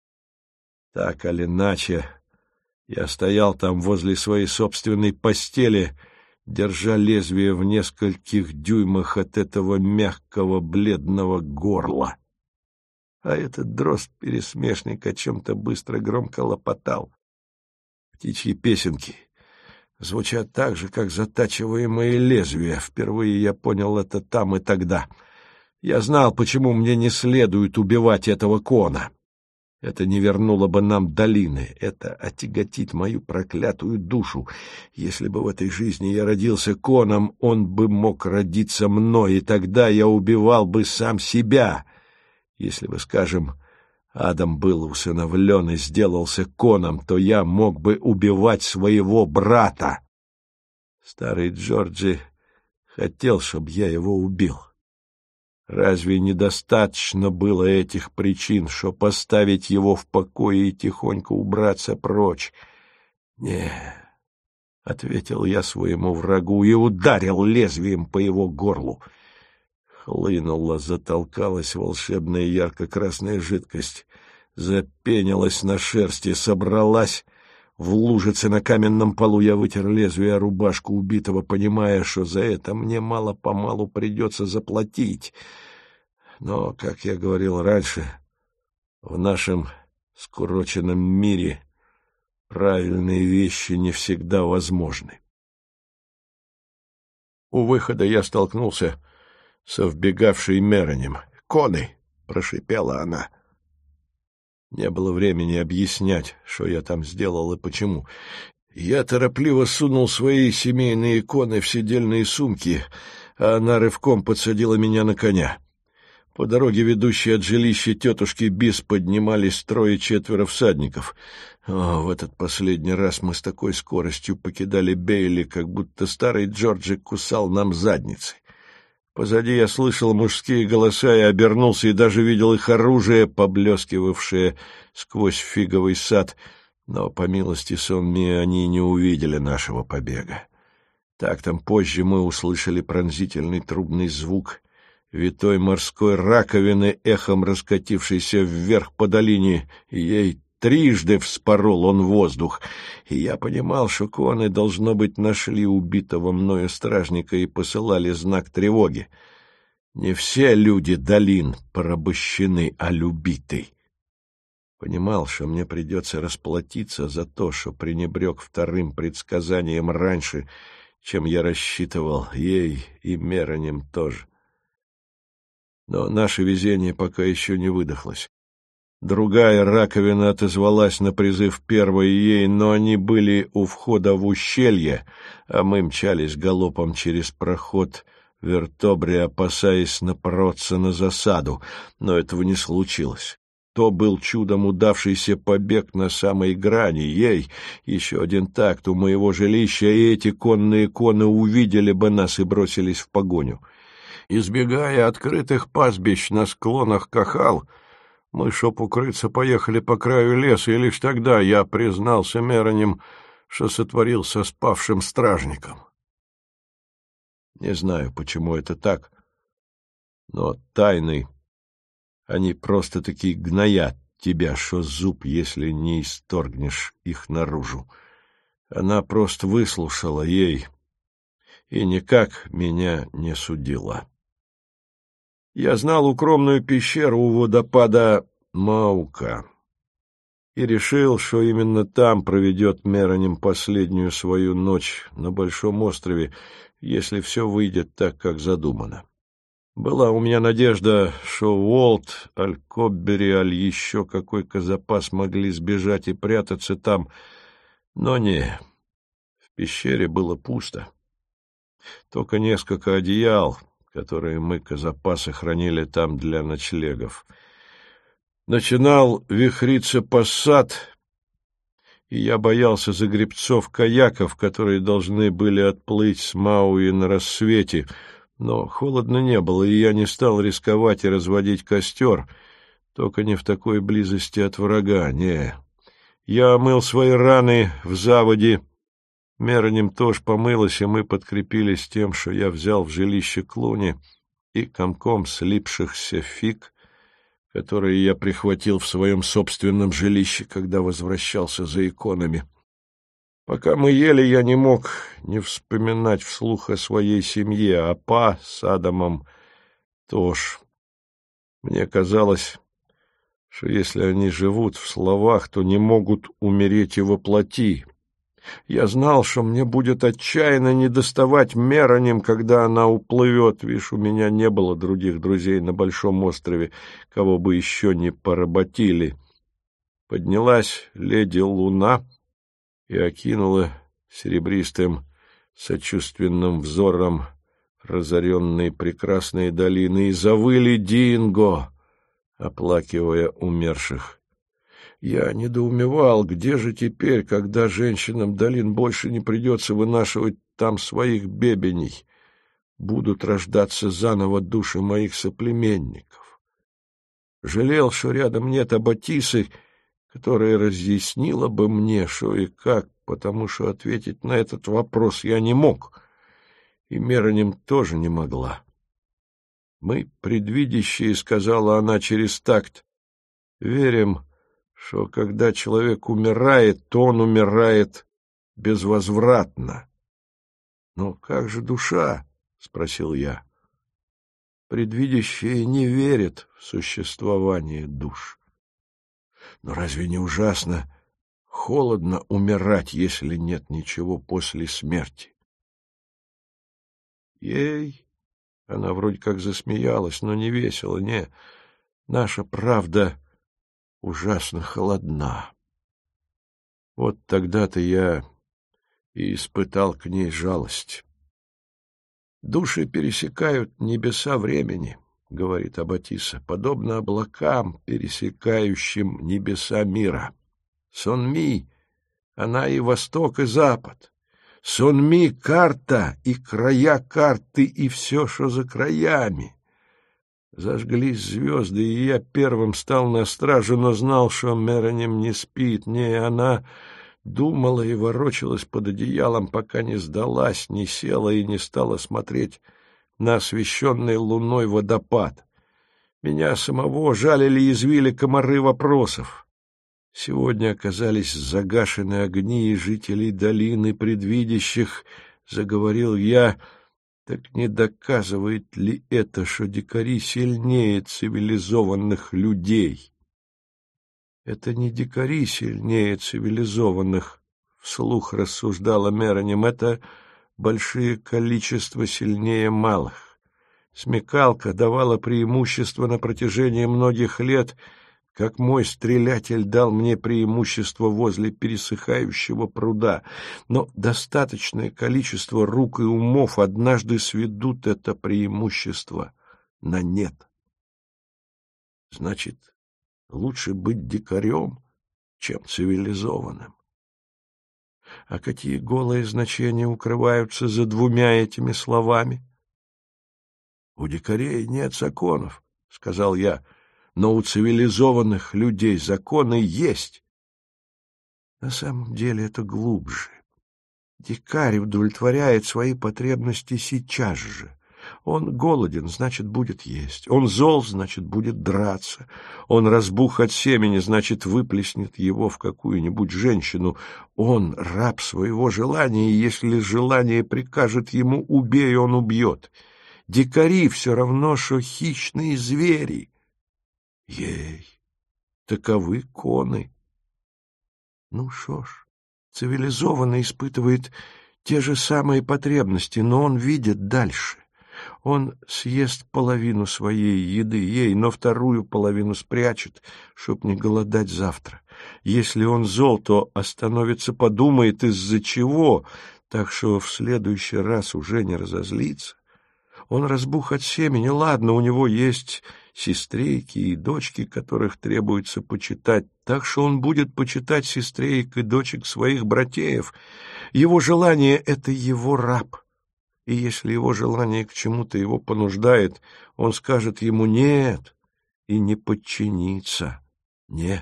Speaker 1: Так или иначе, я стоял там возле своей собственной постели, держа лезвие в нескольких дюймах от этого мягкого бледного горла. А этот дрозд-пересмешник о чем-то быстро громко лопотал. Птичьи песенки звучат так же, как затачиваемые лезвия. Впервые я понял это там и тогда. Я знал, почему мне не следует убивать этого Кона. Это не вернуло бы нам долины, это отяготит мою проклятую душу. Если бы в этой жизни я родился Коном, он бы мог родиться мной, и тогда я убивал бы сам себя. Если бы, скажем, Адам был усыновлен и сделался Коном, то я мог бы убивать своего брата. Старый Джорджи хотел, чтобы я его убил. Разве недостаточно было этих причин, чтобы поставить его в покое и тихонько убраться прочь? — Не, — ответил я своему врагу и ударил лезвием по его горлу. Хлынула, затолкалась волшебная ярко-красная жидкость, запенилась на шерсти, собралась в лужице на каменном полу. Я вытер лезвие о рубашку убитого, понимая, что за это мне мало-помалу придется заплатить. Но, как я говорил раньше, в нашем скуроченном мире правильные вещи не всегда возможны. У выхода я столкнулся со вбегавшей Меронем. «Коны!» — прошипела она. Не было времени объяснять, что я там сделал и почему. Я торопливо сунул свои семейные иконы в седельные сумки, а она рывком подсадила меня на коня. По дороге, ведущей от жилища тетушки Бис, поднимались трое-четверо всадников. О, в этот последний раз мы с такой скоростью покидали Бейли, как будто старый Джорджи кусал нам задницы. Позади я слышал мужские голоса и обернулся, и даже видел их оружие, поблескивавшее сквозь фиговый сад, но, по милости сонми, они не увидели нашего побега. Так там позже мы услышали пронзительный трубный звук витой морской раковины, эхом раскатившейся вверх по долине, и ей трижды вспорол он воздух, и я понимал, что коны, должно быть, нашли убитого мною стражника и посылали знак тревоги. Не все люди долин порабощены, а любиты. Понимал, что мне придется расплатиться за то, что пренебрег вторым предсказанием раньше, чем я рассчитывал, ей и Меронем тоже. Но наше везение пока еще не выдохлось. Другая раковина отозвалась на призыв первой ей, но они были у входа в ущелье, а мы мчались галопом через проход Вертобри, опасаясь напороться на засаду, но этого не случилось. То был чудом удавшийся побег на самой грани. Ей еще один такт у моего жилища, и эти конные коны увидели бы нас и бросились в погоню. Избегая открытых пастбищ на склонах Кахал, мы, чтоб укрыться, поехали по краю леса, и лишь тогда я признался Меронем, что сотворил со спавшим стражником. Не знаю, почему это так, но тайны, они просто-таки гноят тебя, что зуб, если не исторгнешь их наружу. Она просто выслушала ей и никак меня не судила. Я знал укромную пещеру у водопада Маука и решил, что именно там проведет Мероним последнюю свою ночь на Большом острове, если все выйдет так, как задумано. Была у меня надежда, что Уолт, Аль-Коббери, Аль еще какой-то запас могли сбежать и прятаться там, но не, в пещере было пусто. Только несколько одеял, которые мы казапасы хранили там для ночлегов. Начинал вихриться пассат, и я боялся за гребцов каяков, которые должны были отплыть с Мауи на рассвете, но холодно не было, и я не стал рисковать и разводить костер, только не в такой близости от врага, не. Я омыл свои раны в заводе, Мероним тоже помылась, и мы подкрепились тем, что я взял в жилище Клуни и комком слипшихся фиг, которые я прихватил в своем собственном жилище, когда возвращался за иконами. Пока мы ели, я не мог не вспоминать вслух о своей семье, а Па с Адамом тоже. Мне казалось, что если они живут в словах, то не могут умереть и во плоти. Я знал, что мне будет отчаянно недоставать Мероним, когда она уплывет. Видишь, у меня не было других друзей на Большом острове, кого бы еще не поработили. Поднялась леди Луна и окинула серебристым сочувственным взором разоренные прекрасные долины, и завыли динго, оплакивая умерших. Я недоумевал, где же теперь, когда женщинам долин больше не придется вынашивать там своих бебеней, будут рождаться заново души моих соплеменников. Жалел, что рядом нет Аббатисы, которая разъяснила бы мне, что и как, потому что ответить на этот вопрос я не мог, и Мероним тоже не могла. Мы, предвидящие, сказала она через такт, верим, что когда человек умирает, то он умирает безвозвратно. — Но как же душа? — спросил я. Предвидящие не верят в существование душ. Но разве не ужасно холодно умирать, если нет ничего после смерти? Ей, она вроде как засмеялась, но не весело, не. Наша правда ужасно холодна. Вот тогда-то я и испытал к ней жалость. «Души пересекают небеса времени», — говорит Аббатиса, «подобно облакам, пересекающим небеса мира. Сонми, она и восток, и запад. Сонми — карта, и края карты, и все, что за краями. Зажглись звезды, и я первым стал на стражу, но знал, что Мероним не спит. Не, она думала и ворочалась под одеялом, пока не сдалась, не села и не стала смотреть на освещенный луной водопад. Меня самого жалили и извили комары вопросов. Сегодня оказались загашены огни и жителей долины предвидящих, заговорил я. Так не доказывает ли это, что дикари сильнее цивилизованных людей? Это не дикари сильнее цивилизованных, вслух рассуждала Мероним, это большие количества сильнее малых. Смекалка давала преимущество на протяжении многих лет, как мой стрелятель дал мне преимущество возле пересыхающего пруда, но достаточное количество рук и умов однажды сведут это преимущество на нет. Значит, лучше быть дикарем, чем цивилизованным. А какие голые значения укрываются за двумя этими словами? — У дикарей нет законов, — сказал я, — но у цивилизованных людей законы есть. На самом деле это глубже. Дикарь удовлетворяет свои потребности сейчас же. Он голоден, значит, будет есть. Он зол, значит, будет драться. Он разбух от семени, значит, выплеснет его в какую-нибудь женщину. Он раб своего желания, и если желание прикажет ему «убей», он убьет. Дикари все равно, что хищные звери. Ей, таковы коны. Ну шо ж, цивилизованный испытывает те же самые потребности, но он видит дальше. Он съест половину своей еды ей, но вторую половину спрячет, чтоб не голодать завтра. Если он зол, то остановится, подумает, из-за чего, так что в следующий раз уже не разозлится. Он разбух от семени, ладно, у него есть сестрейки и дочки, которых требуется почитать, так что он будет почитать сестреек и дочек своих братеев. Его желание — это его раб. И если его желание к чему-то его понуждает, он скажет ему «нет» и не подчинится. Не.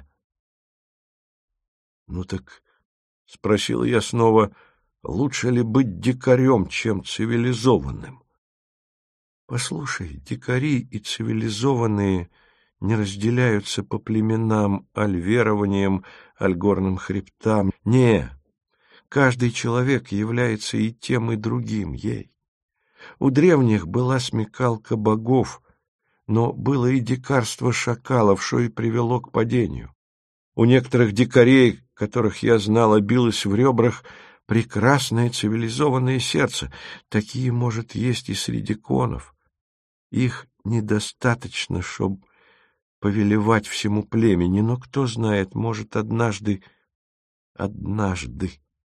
Speaker 1: Ну так, — спросил я снова, — лучше ли быть дикарем, чем цивилизованным? Послушай, дикари и цивилизованные не разделяются по племенам, аль верованиям, аль горным хребтам. Не, каждый человек является и тем, и другим ей. У древних была смекалка богов, но было и дикарство шакалов, что и привело к падению. У некоторых дикарей, которых я знала, билось в ребрах прекрасное цивилизованное сердце. Такие, может, есть и среди конов. Их недостаточно, чтобы повелевать всему племени, но кто знает, может, однажды, однажды,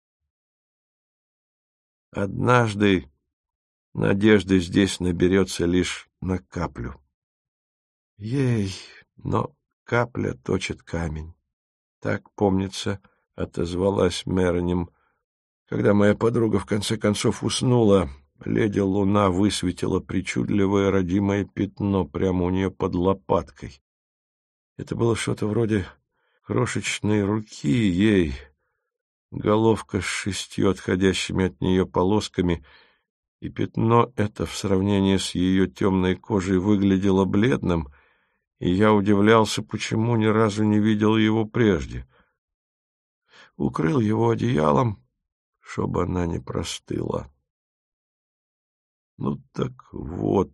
Speaker 1: однажды надежды здесь наберется лишь на каплю. Ей, но капля точит камень. Так, помнится, отозвалась Мероним. Когда моя подруга в конце концов уснула, леди Луна высветила причудливое родимое пятно прямо у нее под лопаткой. Это было что-то вроде крошечной руки ей, головка с шестью отходящими от нее полосками, и пятно это в сравнении с ее темной кожей выглядело бледным, и я удивлялся, почему ни разу не видел его прежде. Укрыл его одеялом, чтобы она не простыла. Ну так вот.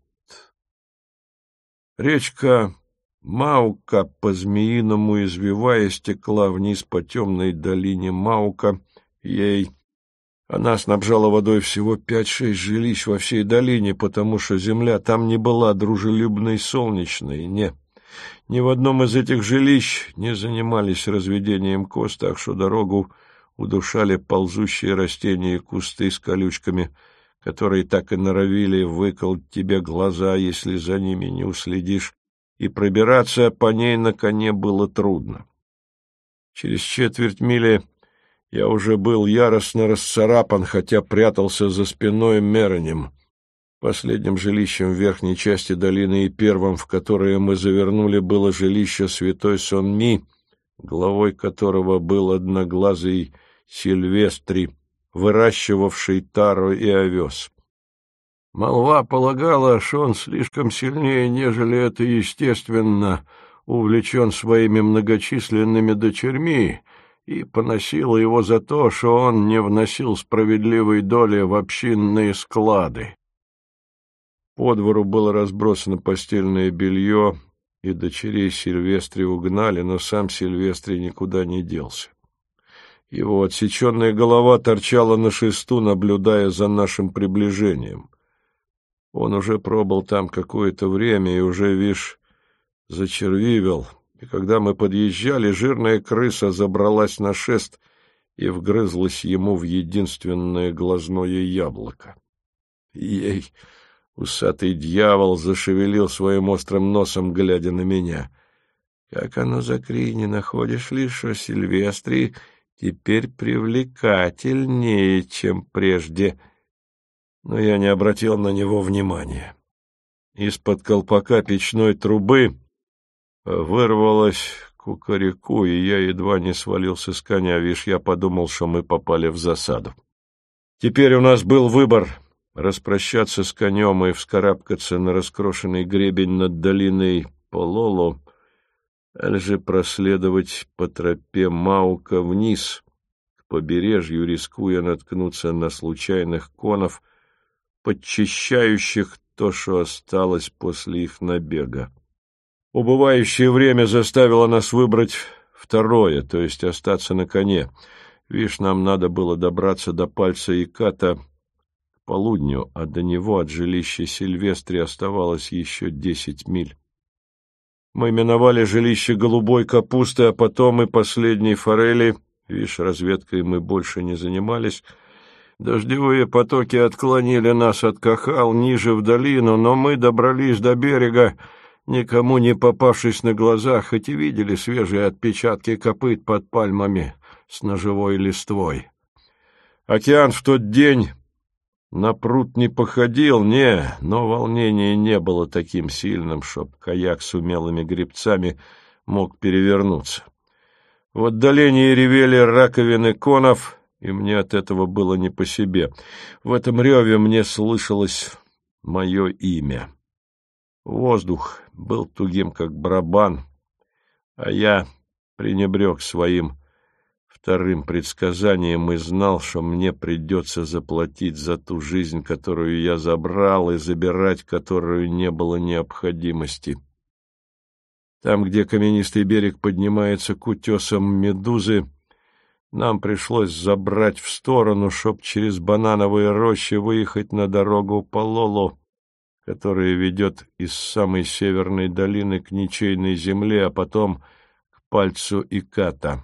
Speaker 1: Речка Маука, по-змеиному извиваясь, текла вниз по темной долине Маука. Ей она снабжала водой всего пять-шесть жилищ во всей долине, потому что земля там не была дружелюбной и солнечной. Не, ни в одном из этих жилищ не занимались разведением коз, так что дорогу удушали ползущие растения и кусты с колючками, которые так и норовили выколоть тебе глаза, если за ними не уследишь, и пробираться по ней на коне было трудно. Через четверть мили я уже был яростно расцарапан, хотя прятался за спиной Мероним. Последним жилищем в верхней части долины и первым, в которое мы завернули, было жилище святой Сонми, главой которого был одноглазый Сильвестри, выращивавший тару и овес. Молва полагала, что он слишком сильнее, нежели это естественно, увлечен своими многочисленными дочерьми, и поносила его за то, что он не вносил справедливой доли в общинные склады. По двору было разбросано постельное белье, и дочерей Сильвестри угнали, но сам Сильвестри никуда не делся. Его отсеченная голова торчала на шесту, наблюдая за нашим приближением. Он уже пробыл там какое-то время и уже, вишь, зачервивел, и когда мы подъезжали, жирная крыса забралась на шест и вгрызлась ему в единственное глазное яблоко. Ей, усатый дьявол, зашевелил своим острым носом, глядя на меня. Как оно закри, не находишь ли, что Сильвестри теперь привлекательнее, чем прежде? Но я не обратил на него внимания. Из-под колпака печной трубы вырвалось кукареку, и я едва не свалился с коня, вишь, я подумал, что мы попали в засаду. Теперь у нас был выбор: распрощаться с конем и вскарабкаться на раскрошенный гребень над долиной Пололо, аль же проследовать по тропе Маука вниз, к побережью, рискуя наткнуться на случайных конов, подчищающих то, что осталось после их набега. Убывающее время заставило нас выбрать второе, то есть остаться на коне. Вишь, нам надо было добраться до пальца Иката к полудню, а до него от жилища Сильвестри оставалось еще десять миль. Мы миновали жилище голубой капусты, а потом и последней форели. Вишь, разведкой мы больше не занимались. Дождевые потоки отклонили нас от Кахал ниже в долину, но мы добрались до берега, никому не попавшись на глаза, хоть и видели свежие отпечатки копыт под пальмами с ножевой листвой. Океан в тот день на пруд не походил, не, но волнение не было таким сильным, чтоб каяк с умелыми гребцами мог перевернуться. В отдалении ревели раковины конов, и мне от этого было не по себе. В этом реве мне слышалось мое имя. Воздух был тугим, как барабан, а я пренебрег своим вторым предсказанием и знал, что мне придется заплатить за ту жизнь, которую я забрал, и забирать которую не было необходимости. Там, где каменистый берег поднимается к утесам Медузы, нам пришлось забрать в сторону, чтоб через банановые рощи выехать на дорогу Пололо, которая ведет из самой северной долины к ничейной земле, а потом к пальцу Иката.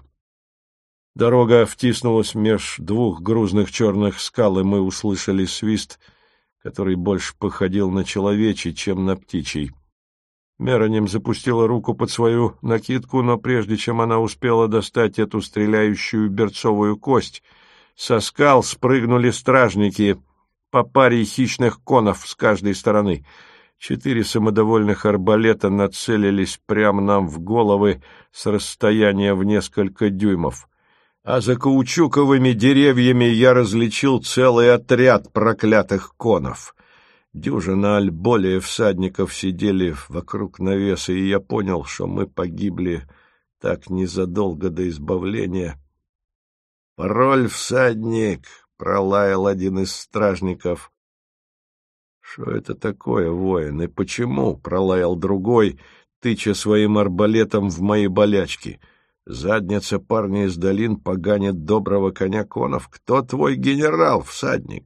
Speaker 1: Дорога втиснулась меж двух грузных черных скал, и мы услышали свист, который больше походил на человечий, чем на птичий. Мероним запустила руку под свою накидку, но прежде чем она успела достать эту стреляющую берцовую кость, со скал спрыгнули стражники по паре хищных конов с каждой стороны. Четыре самодовольных арбалета нацелились прямо нам в головы с расстояния в несколько дюймов. А за каучуковыми деревьями я различил целый отряд проклятых конов. Дюжина аль более всадников сидели вокруг навеса, и я понял, что мы погибли так незадолго до избавления. «Пароль, всадник!» — пролаял один из стражников. «Что это такое, воин, и почему?» — пролаял другой, тыча своим арбалетом в мои болячки. «Задница парня из долин поганит доброго коня конов. Кто твой генерал, всадник?»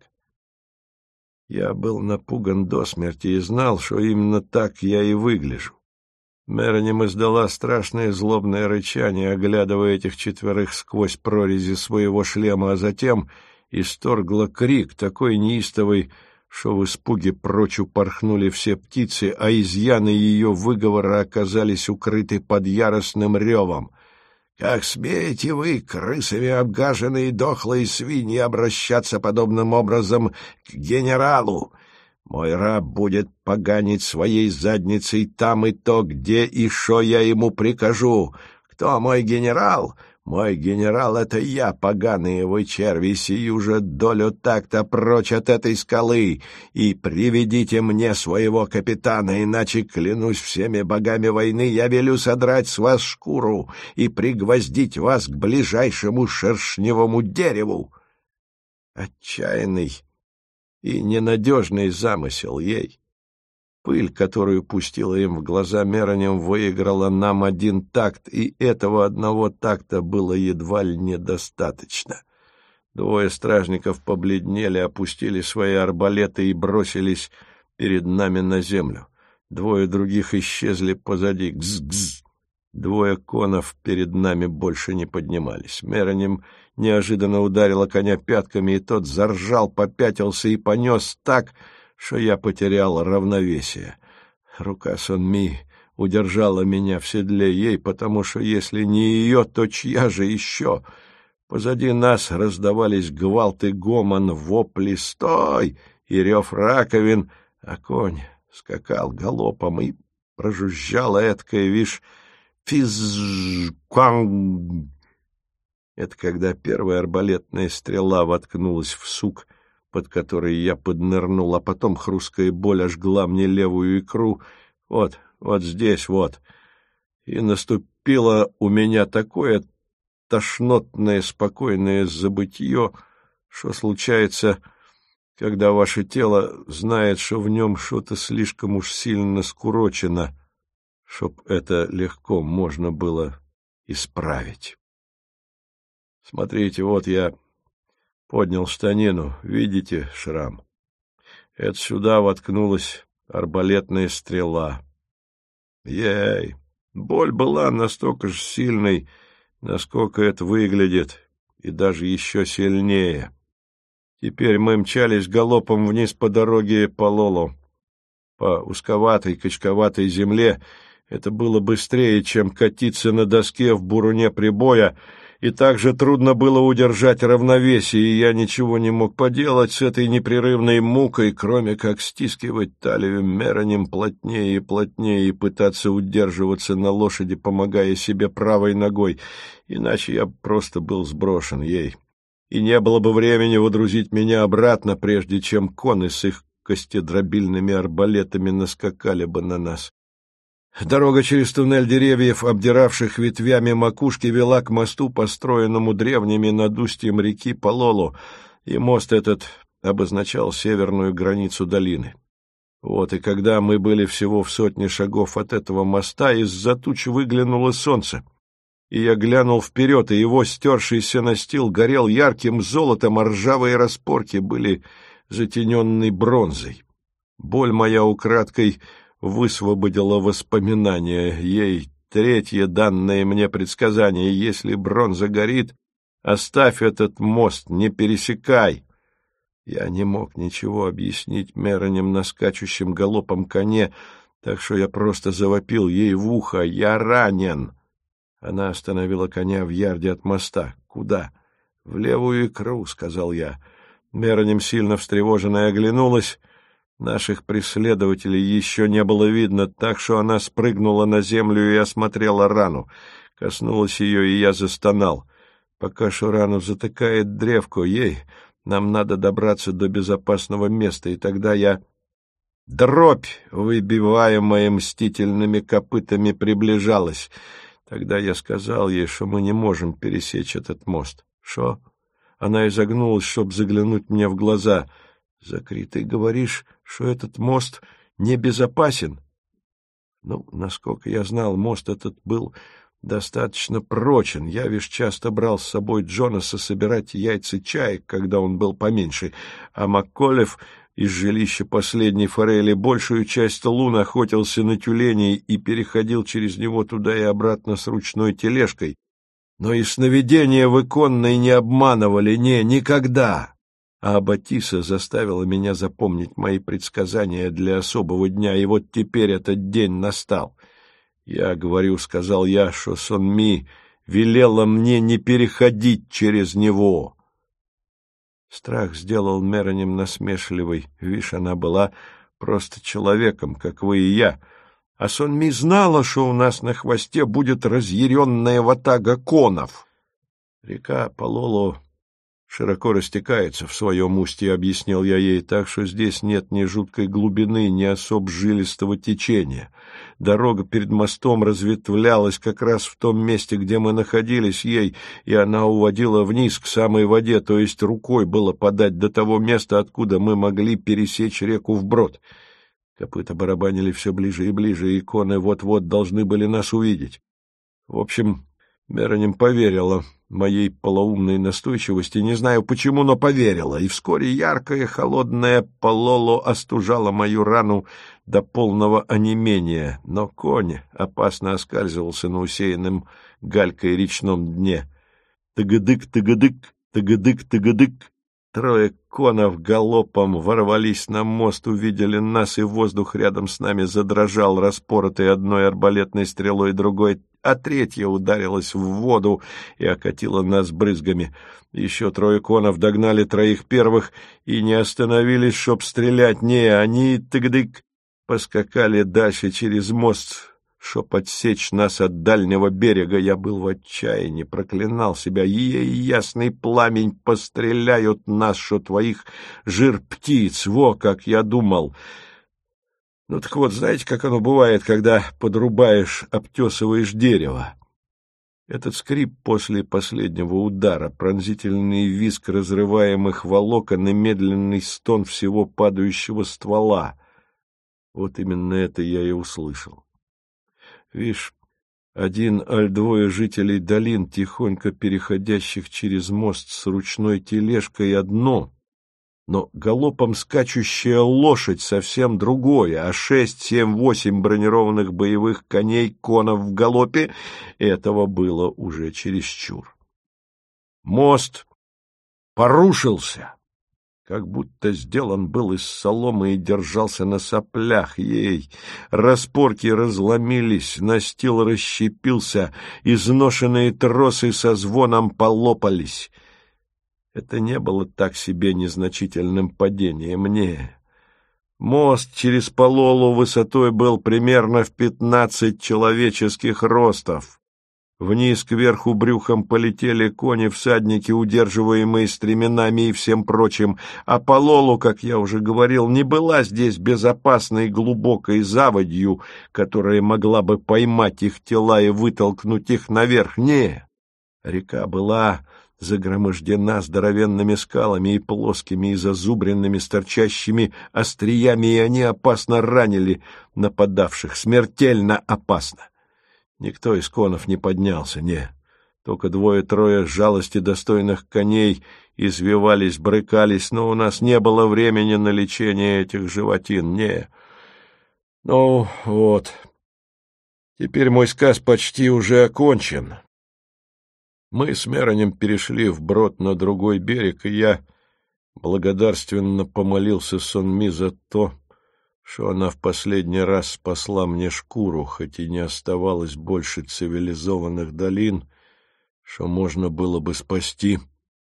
Speaker 1: Я был напуган до смерти и знал, что именно так я и выгляжу. Мероним издала страшное злобное рычание, оглядывая этих четверых сквозь прорези своего шлема, а затем исторгла крик, такой неистовый, что в испуге прочь упорхнули все птицы, а изъяны ее выговора оказались укрыты под яростным ревом. «Как смеете вы, крысами обгаженные дохлые свиньи, обращаться подобным образом к генералу? Мой раб будет поганить своей задницей там и то, где и шо я ему прикажу. Кто мой генерал? Мой генерал — это я, поганые вы черви, сию же долю так-то прочь от этой скалы, и приведите мне своего капитана, иначе, клянусь всеми богами войны, я велю содрать с вас шкуру и пригвоздить вас к ближайшему шершневому дереву». Отчаянный и ненадежный замысел ей. Пыль, которую пустила им в глаза Мероним, выиграла нам один такт, и этого одного такта было едва ли недостаточно. Двое стражников побледнели, опустили свои арбалеты и бросились перед нами на землю. Двое других исчезли позади. Гз-гз! Двое конов перед нами больше не поднимались. Мероним неожиданно ударила коня пятками, и тот заржал, попятился и понес так, что я потерял равновесие. Рука Сонми удержала меня в седле ей, потому что если не ее, то чья же еще? Позади нас раздавались гвалт и гомон, вопли «Стой!» и рев раковин, а конь скакал галопом и прожужжала эткая, вишь, физ-кванг. Это когда первая арбалетная стрела воткнулась в сук под который я поднырнул, а потом хрусткая боль ожгла мне левую икру. Вот, вот здесь вот. И наступило у меня такое тошнотное, спокойное забытье, что случается, когда ваше тело знает, что в нем что-то слишком уж сильно скурочено, чтоб это легко можно было исправить. Смотрите, вот я поднял штанину, видите шрам? Это сюда воткнулась арбалетная стрела. Ей, боль была настолько же сильной, насколько это выглядит, и даже еще сильнее. Теперь мы мчались галопом вниз по дороге Палоло. По узковатой, качковатой земле это было быстрее, чем катиться на доске в буруне прибоя, и также трудно было удержать равновесие, и я ничего не мог поделать с этой непрерывной мукой, кроме как стискивать талию Меронем плотнее и плотнее и пытаться удерживаться на лошади, помогая себе правой ногой, иначе я просто был сброшен ей. И не было бы времени водрузить меня обратно, прежде чем коны с их костедробильными арбалетами наскакали бы на нас. Дорога через туннель деревьев, обдиравших ветвями макушки, вела к мосту, построенному древними над устьем реки Палоло, и мост этот обозначал северную границу долины. Вот, и когда мы были всего в сотне шагов от этого моста, из-за туч выглянуло солнце, и я глянул вперед, и его стершийся настил горел ярким золотом, а ржавые распорки были затененной бронзой. Боль моя украдкой высвободила воспоминания. Ей третье данное мне предсказание: если бронза горит, оставь этот мост, не пересекай. Я не мог ничего объяснить Меронем на скачущем галопом коне, так что я просто завопил ей в ухо: «Я ранен!» Она остановила коня в ярде от моста. «Куда?» «В левую икру», — сказал я. Меронем, сильно встревоженная, оглянулась. Наших преследователей еще не было видно, так что она спрыгнула на землю и осмотрела рану. Коснулась ее, и я застонал. Пока что рану затыкает древко, ей, нам надо добраться до безопасного места, и тогда я... Дробь, выбиваемая мстительными копытами, приближалась. Тогда я сказал ей, что мы не можем пересечь этот мост. Шо? Она изогнулась, чтоб заглянуть мне в глаза. «Закри, ты говоришь, что этот мост небезопасен?» Ну, насколько я знал, мост этот был достаточно прочен. Я вишь часто брал с собой Джонаса собирать яйца чаек, когда он был поменьше, а Макколев из жилища последней форели большую часть лун охотился на тюленей и переходил через него туда и обратно с ручной тележкой. Но и сновидения в иконной не обманывали, не, никогда. А Аббатиса заставила меня запомнить мои предсказания для особого дня, и вот теперь этот день настал. Я говорю, сказал я, что Сонми велела мне не переходить через него. Страх сделал Меронем насмешливой. Вишь, она была просто человеком, как вы и я. А Сонми знала, что у нас на хвосте будет разъяренная ватага конов. Река Палоло широко растекается в своем устье, объяснил я ей, так что здесь нет ни жуткой глубины, ни особ жилистого течения. Дорога перед мостом разветвлялась как раз в том месте, где мы находились ей, и она уводила вниз к самой воде, то есть рукой было подать до того места, откуда мы могли пересечь реку вброд. Копыта барабанили все ближе и ближе, и коны вот-вот должны были нас увидеть. В общем, Меронем поверила моей полоумной настойчивости, не знаю почему, но поверила, и вскоре яркое холодное Палоло остужало мою рану до полного онемения, но конь опасно оскальзывался на усеянном галькой речном дне. Тыгыдык, тыгыдык, тыгыдык, тыгыдык. Трое конов галопом ворвались на мост, увидели нас, и воздух рядом с нами задрожал, распоротый одной арбалетной стрелой, другой, а третья ударилась в воду и окатила нас брызгами. Еще трое конов догнали троих первых и не остановились, чтоб стрелять. Не, они, тыгдык, поскакали дальше через мост, чтоб отсечь нас от дальнего берега. Я был в отчаянии, проклинал себя. Ей ясный пламень, постреляют нас, что твоих жир-птиц, во как я думал. Ну так вот, знаете, как оно бывает, когда подрубаешь, обтесываешь дерево? Этот скрип после последнего удара, пронзительный визг разрываемых волокон и медленный стон всего падающего ствола. Вот именно это я и услышал. Вишь, один аль двое жителей долин, тихонько переходящих через мост с ручной тележкой, одно, но галопом скачущая лошадь совсем другое, а шесть, семь, восемь бронированных боевых коней конов в галопе — этого было уже чересчур. Мост порушился, как будто сделан был из соломы и держался на соплях ей. Распорки разломились, настил расщепился, изношенные тросы со звоном полопались. Это не было так себе незначительным падением, не. Мост через Пололу высотой был примерно в пятнадцать человеческих ростов. Вниз кверху брюхом полетели кони-всадники, удерживаемые стременами и всем прочим, а Пололу, как я уже говорил, не была здесь безопасной глубокой заводью, которая могла бы поймать их тела и вытолкнуть их наверх. Не, река была загромождена здоровенными скалами и плоскими и зазубренными с торчащими остриями, и они опасно ранили нападавших, смертельно опасно. Никто из конов не поднялся, не. Только двое-трое жалости достойных коней извивались, брыкались, но у нас не было времени на лечение этих животин, не. Ну, вот. Теперь мой сказ почти уже окончен. Мы с Меронем перешли вброд на другой берег, и я благодарственно помолился Сонми за то, что она в последний раз спасла мне шкуру, хоть и не оставалось больше цивилизованных долин, что можно было бы спасти.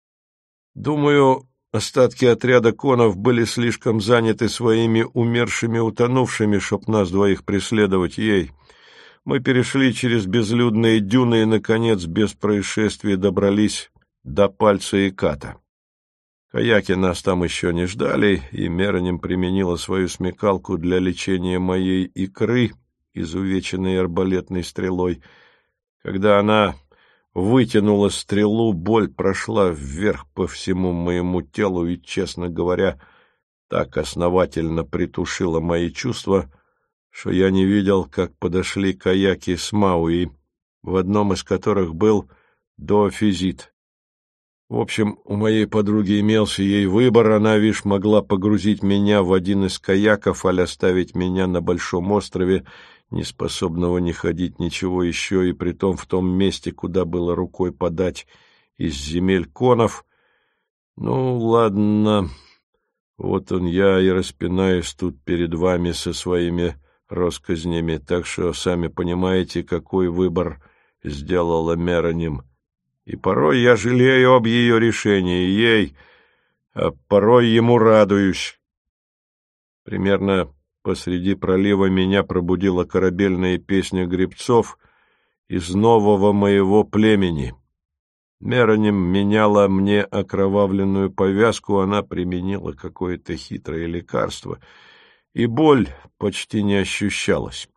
Speaker 1: Думаю, остатки отряда конов были слишком заняты своими умершими-утонувшими, чтоб нас двоих преследовать ей. Мы перешли через безлюдные дюны и, наконец, без происшествий добрались до Пальца и Ката. Каяки нас там еще не ждали, и Меронем применила свою смекалку для лечения моей икры, изувеченной арбалетной стрелой. Когда она вытянула стрелу, боль прошла вверх по всему моему телу и, честно говоря, так основательно притушила мои чувства, что я не видел, как подошли каяки с Мауи, в одном из которых был Доофизит. В общем, у моей подруги имелся ей выбор, она, вишь, могла погрузить меня в один из каяков, аль оставить меня на большом острове, неспособного не ходить ничего еще, и притом в том месте, куда было рукой подать из земель конов. Ну, ладно, вот он я и распинаюсь тут перед вами со своими россказнями, так что сами понимаете, какой выбор сделала Меронем. И порой я жалею об ее решении, ей, а порой ему радуюсь. Примерно посреди пролива меня пробудила корабельная песня гребцов из нового моего племени. Меронем меняла мне окровавленную повязку, она применила какое-то хитрое лекарство, и боль почти не ощущалась.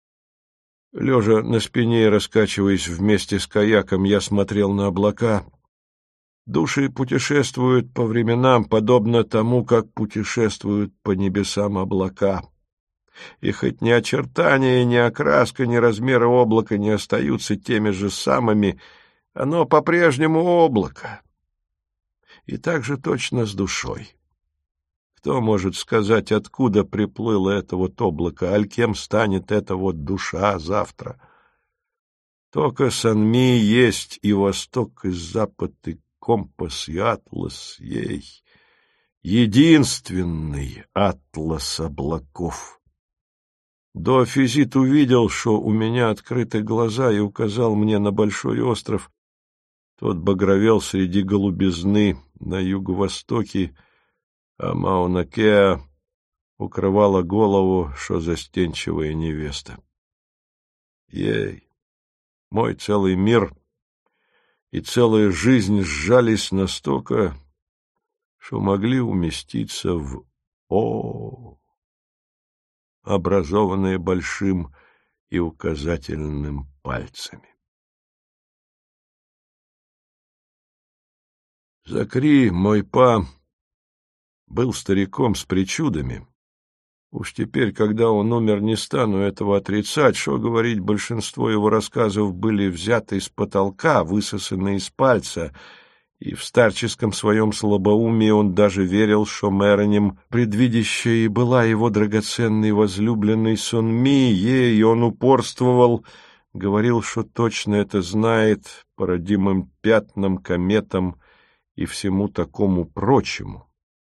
Speaker 1: Лежа на спине и раскачиваясь вместе с каяком, я смотрел на облака. Души путешествуют по временам, подобно тому, как путешествуют по небесам облака. И хоть ни очертания, ни окраска, ни размеры облака не остаются теми же самыми, оно по-прежнему облако. И так же точно с душой. Кто может сказать, откуда приплыло это вот облако, аль кем станет эта вот душа завтра? Только Сонми есть и восток, и запад, и компас, и атлас ей. Единственный атлас облаков. Доофизит увидел, что у меня открыты глаза, и указал мне на большой остров. Тот багровел среди голубизны на юго-востоке, а Мауна-Кеа укрывала голову, что застенчивая невеста. Ей, мой целый мир и целая жизнь сжались настолько, что могли уместиться в «О», образованное большим и указательным пальцами. Закри, мой па, был стариком с причудами. Уж теперь, когда он умер, не стану этого отрицать, что говорить, большинство его рассказов были взяты из потолка, высосаны из пальца, и в старческом своем слабоумии он даже верил, что Меронем, предвидящая и была его драгоценной возлюбленной Сонми, ей он упорствовал, говорил, что точно это знает, по родимым пятнам, кометам и всему такому прочему.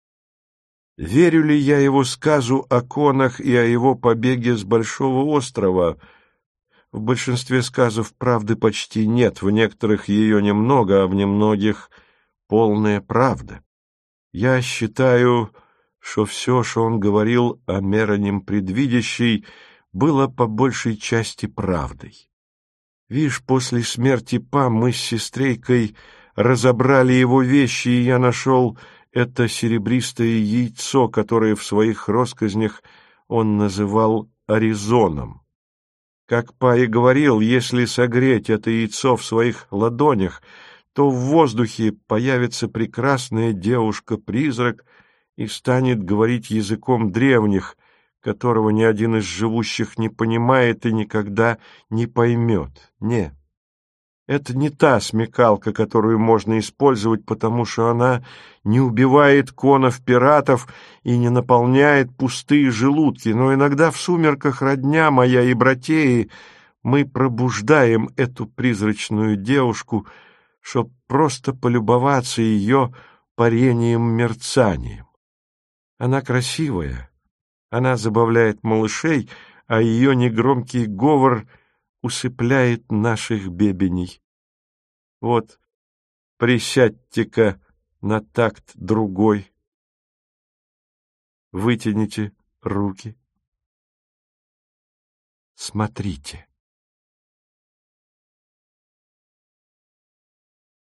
Speaker 1: Верю ли я его сказу о конах и о его побеге с Большого острова? В большинстве сказов правды почти нет, в некоторых ее немного, а в немногих полная правда. Я считаю, что все, что он говорил о Меронем предвидящей, было по большей части правдой. Вишь, после смерти Па мы с сестрейкой разобрали его вещи, и я нашел это серебристое яйцо, которое в своих россказнях он называл Аризоном. Как Па и говорил, если согреть это яйцо в своих ладонях, то в воздухе появится прекрасная девушка-призрак и станет говорить языком древних, которого ни один из живущих не понимает и никогда не поймет. Не. Это не та смекалка, которую можно использовать, потому что она не убивает конов-пиратов и не наполняет пустые желудки, но иногда в сумерках, родня моя и братеи, мы пробуждаем эту призрачную девушку, чтоб просто полюбоваться ее парением-мерцанием. Она красивая, она забавляет малышей, а ее негромкий говор усыпляет наших бебеней. Вот, присядьте-ка на такт другой. Вытяните руки. Смотрите.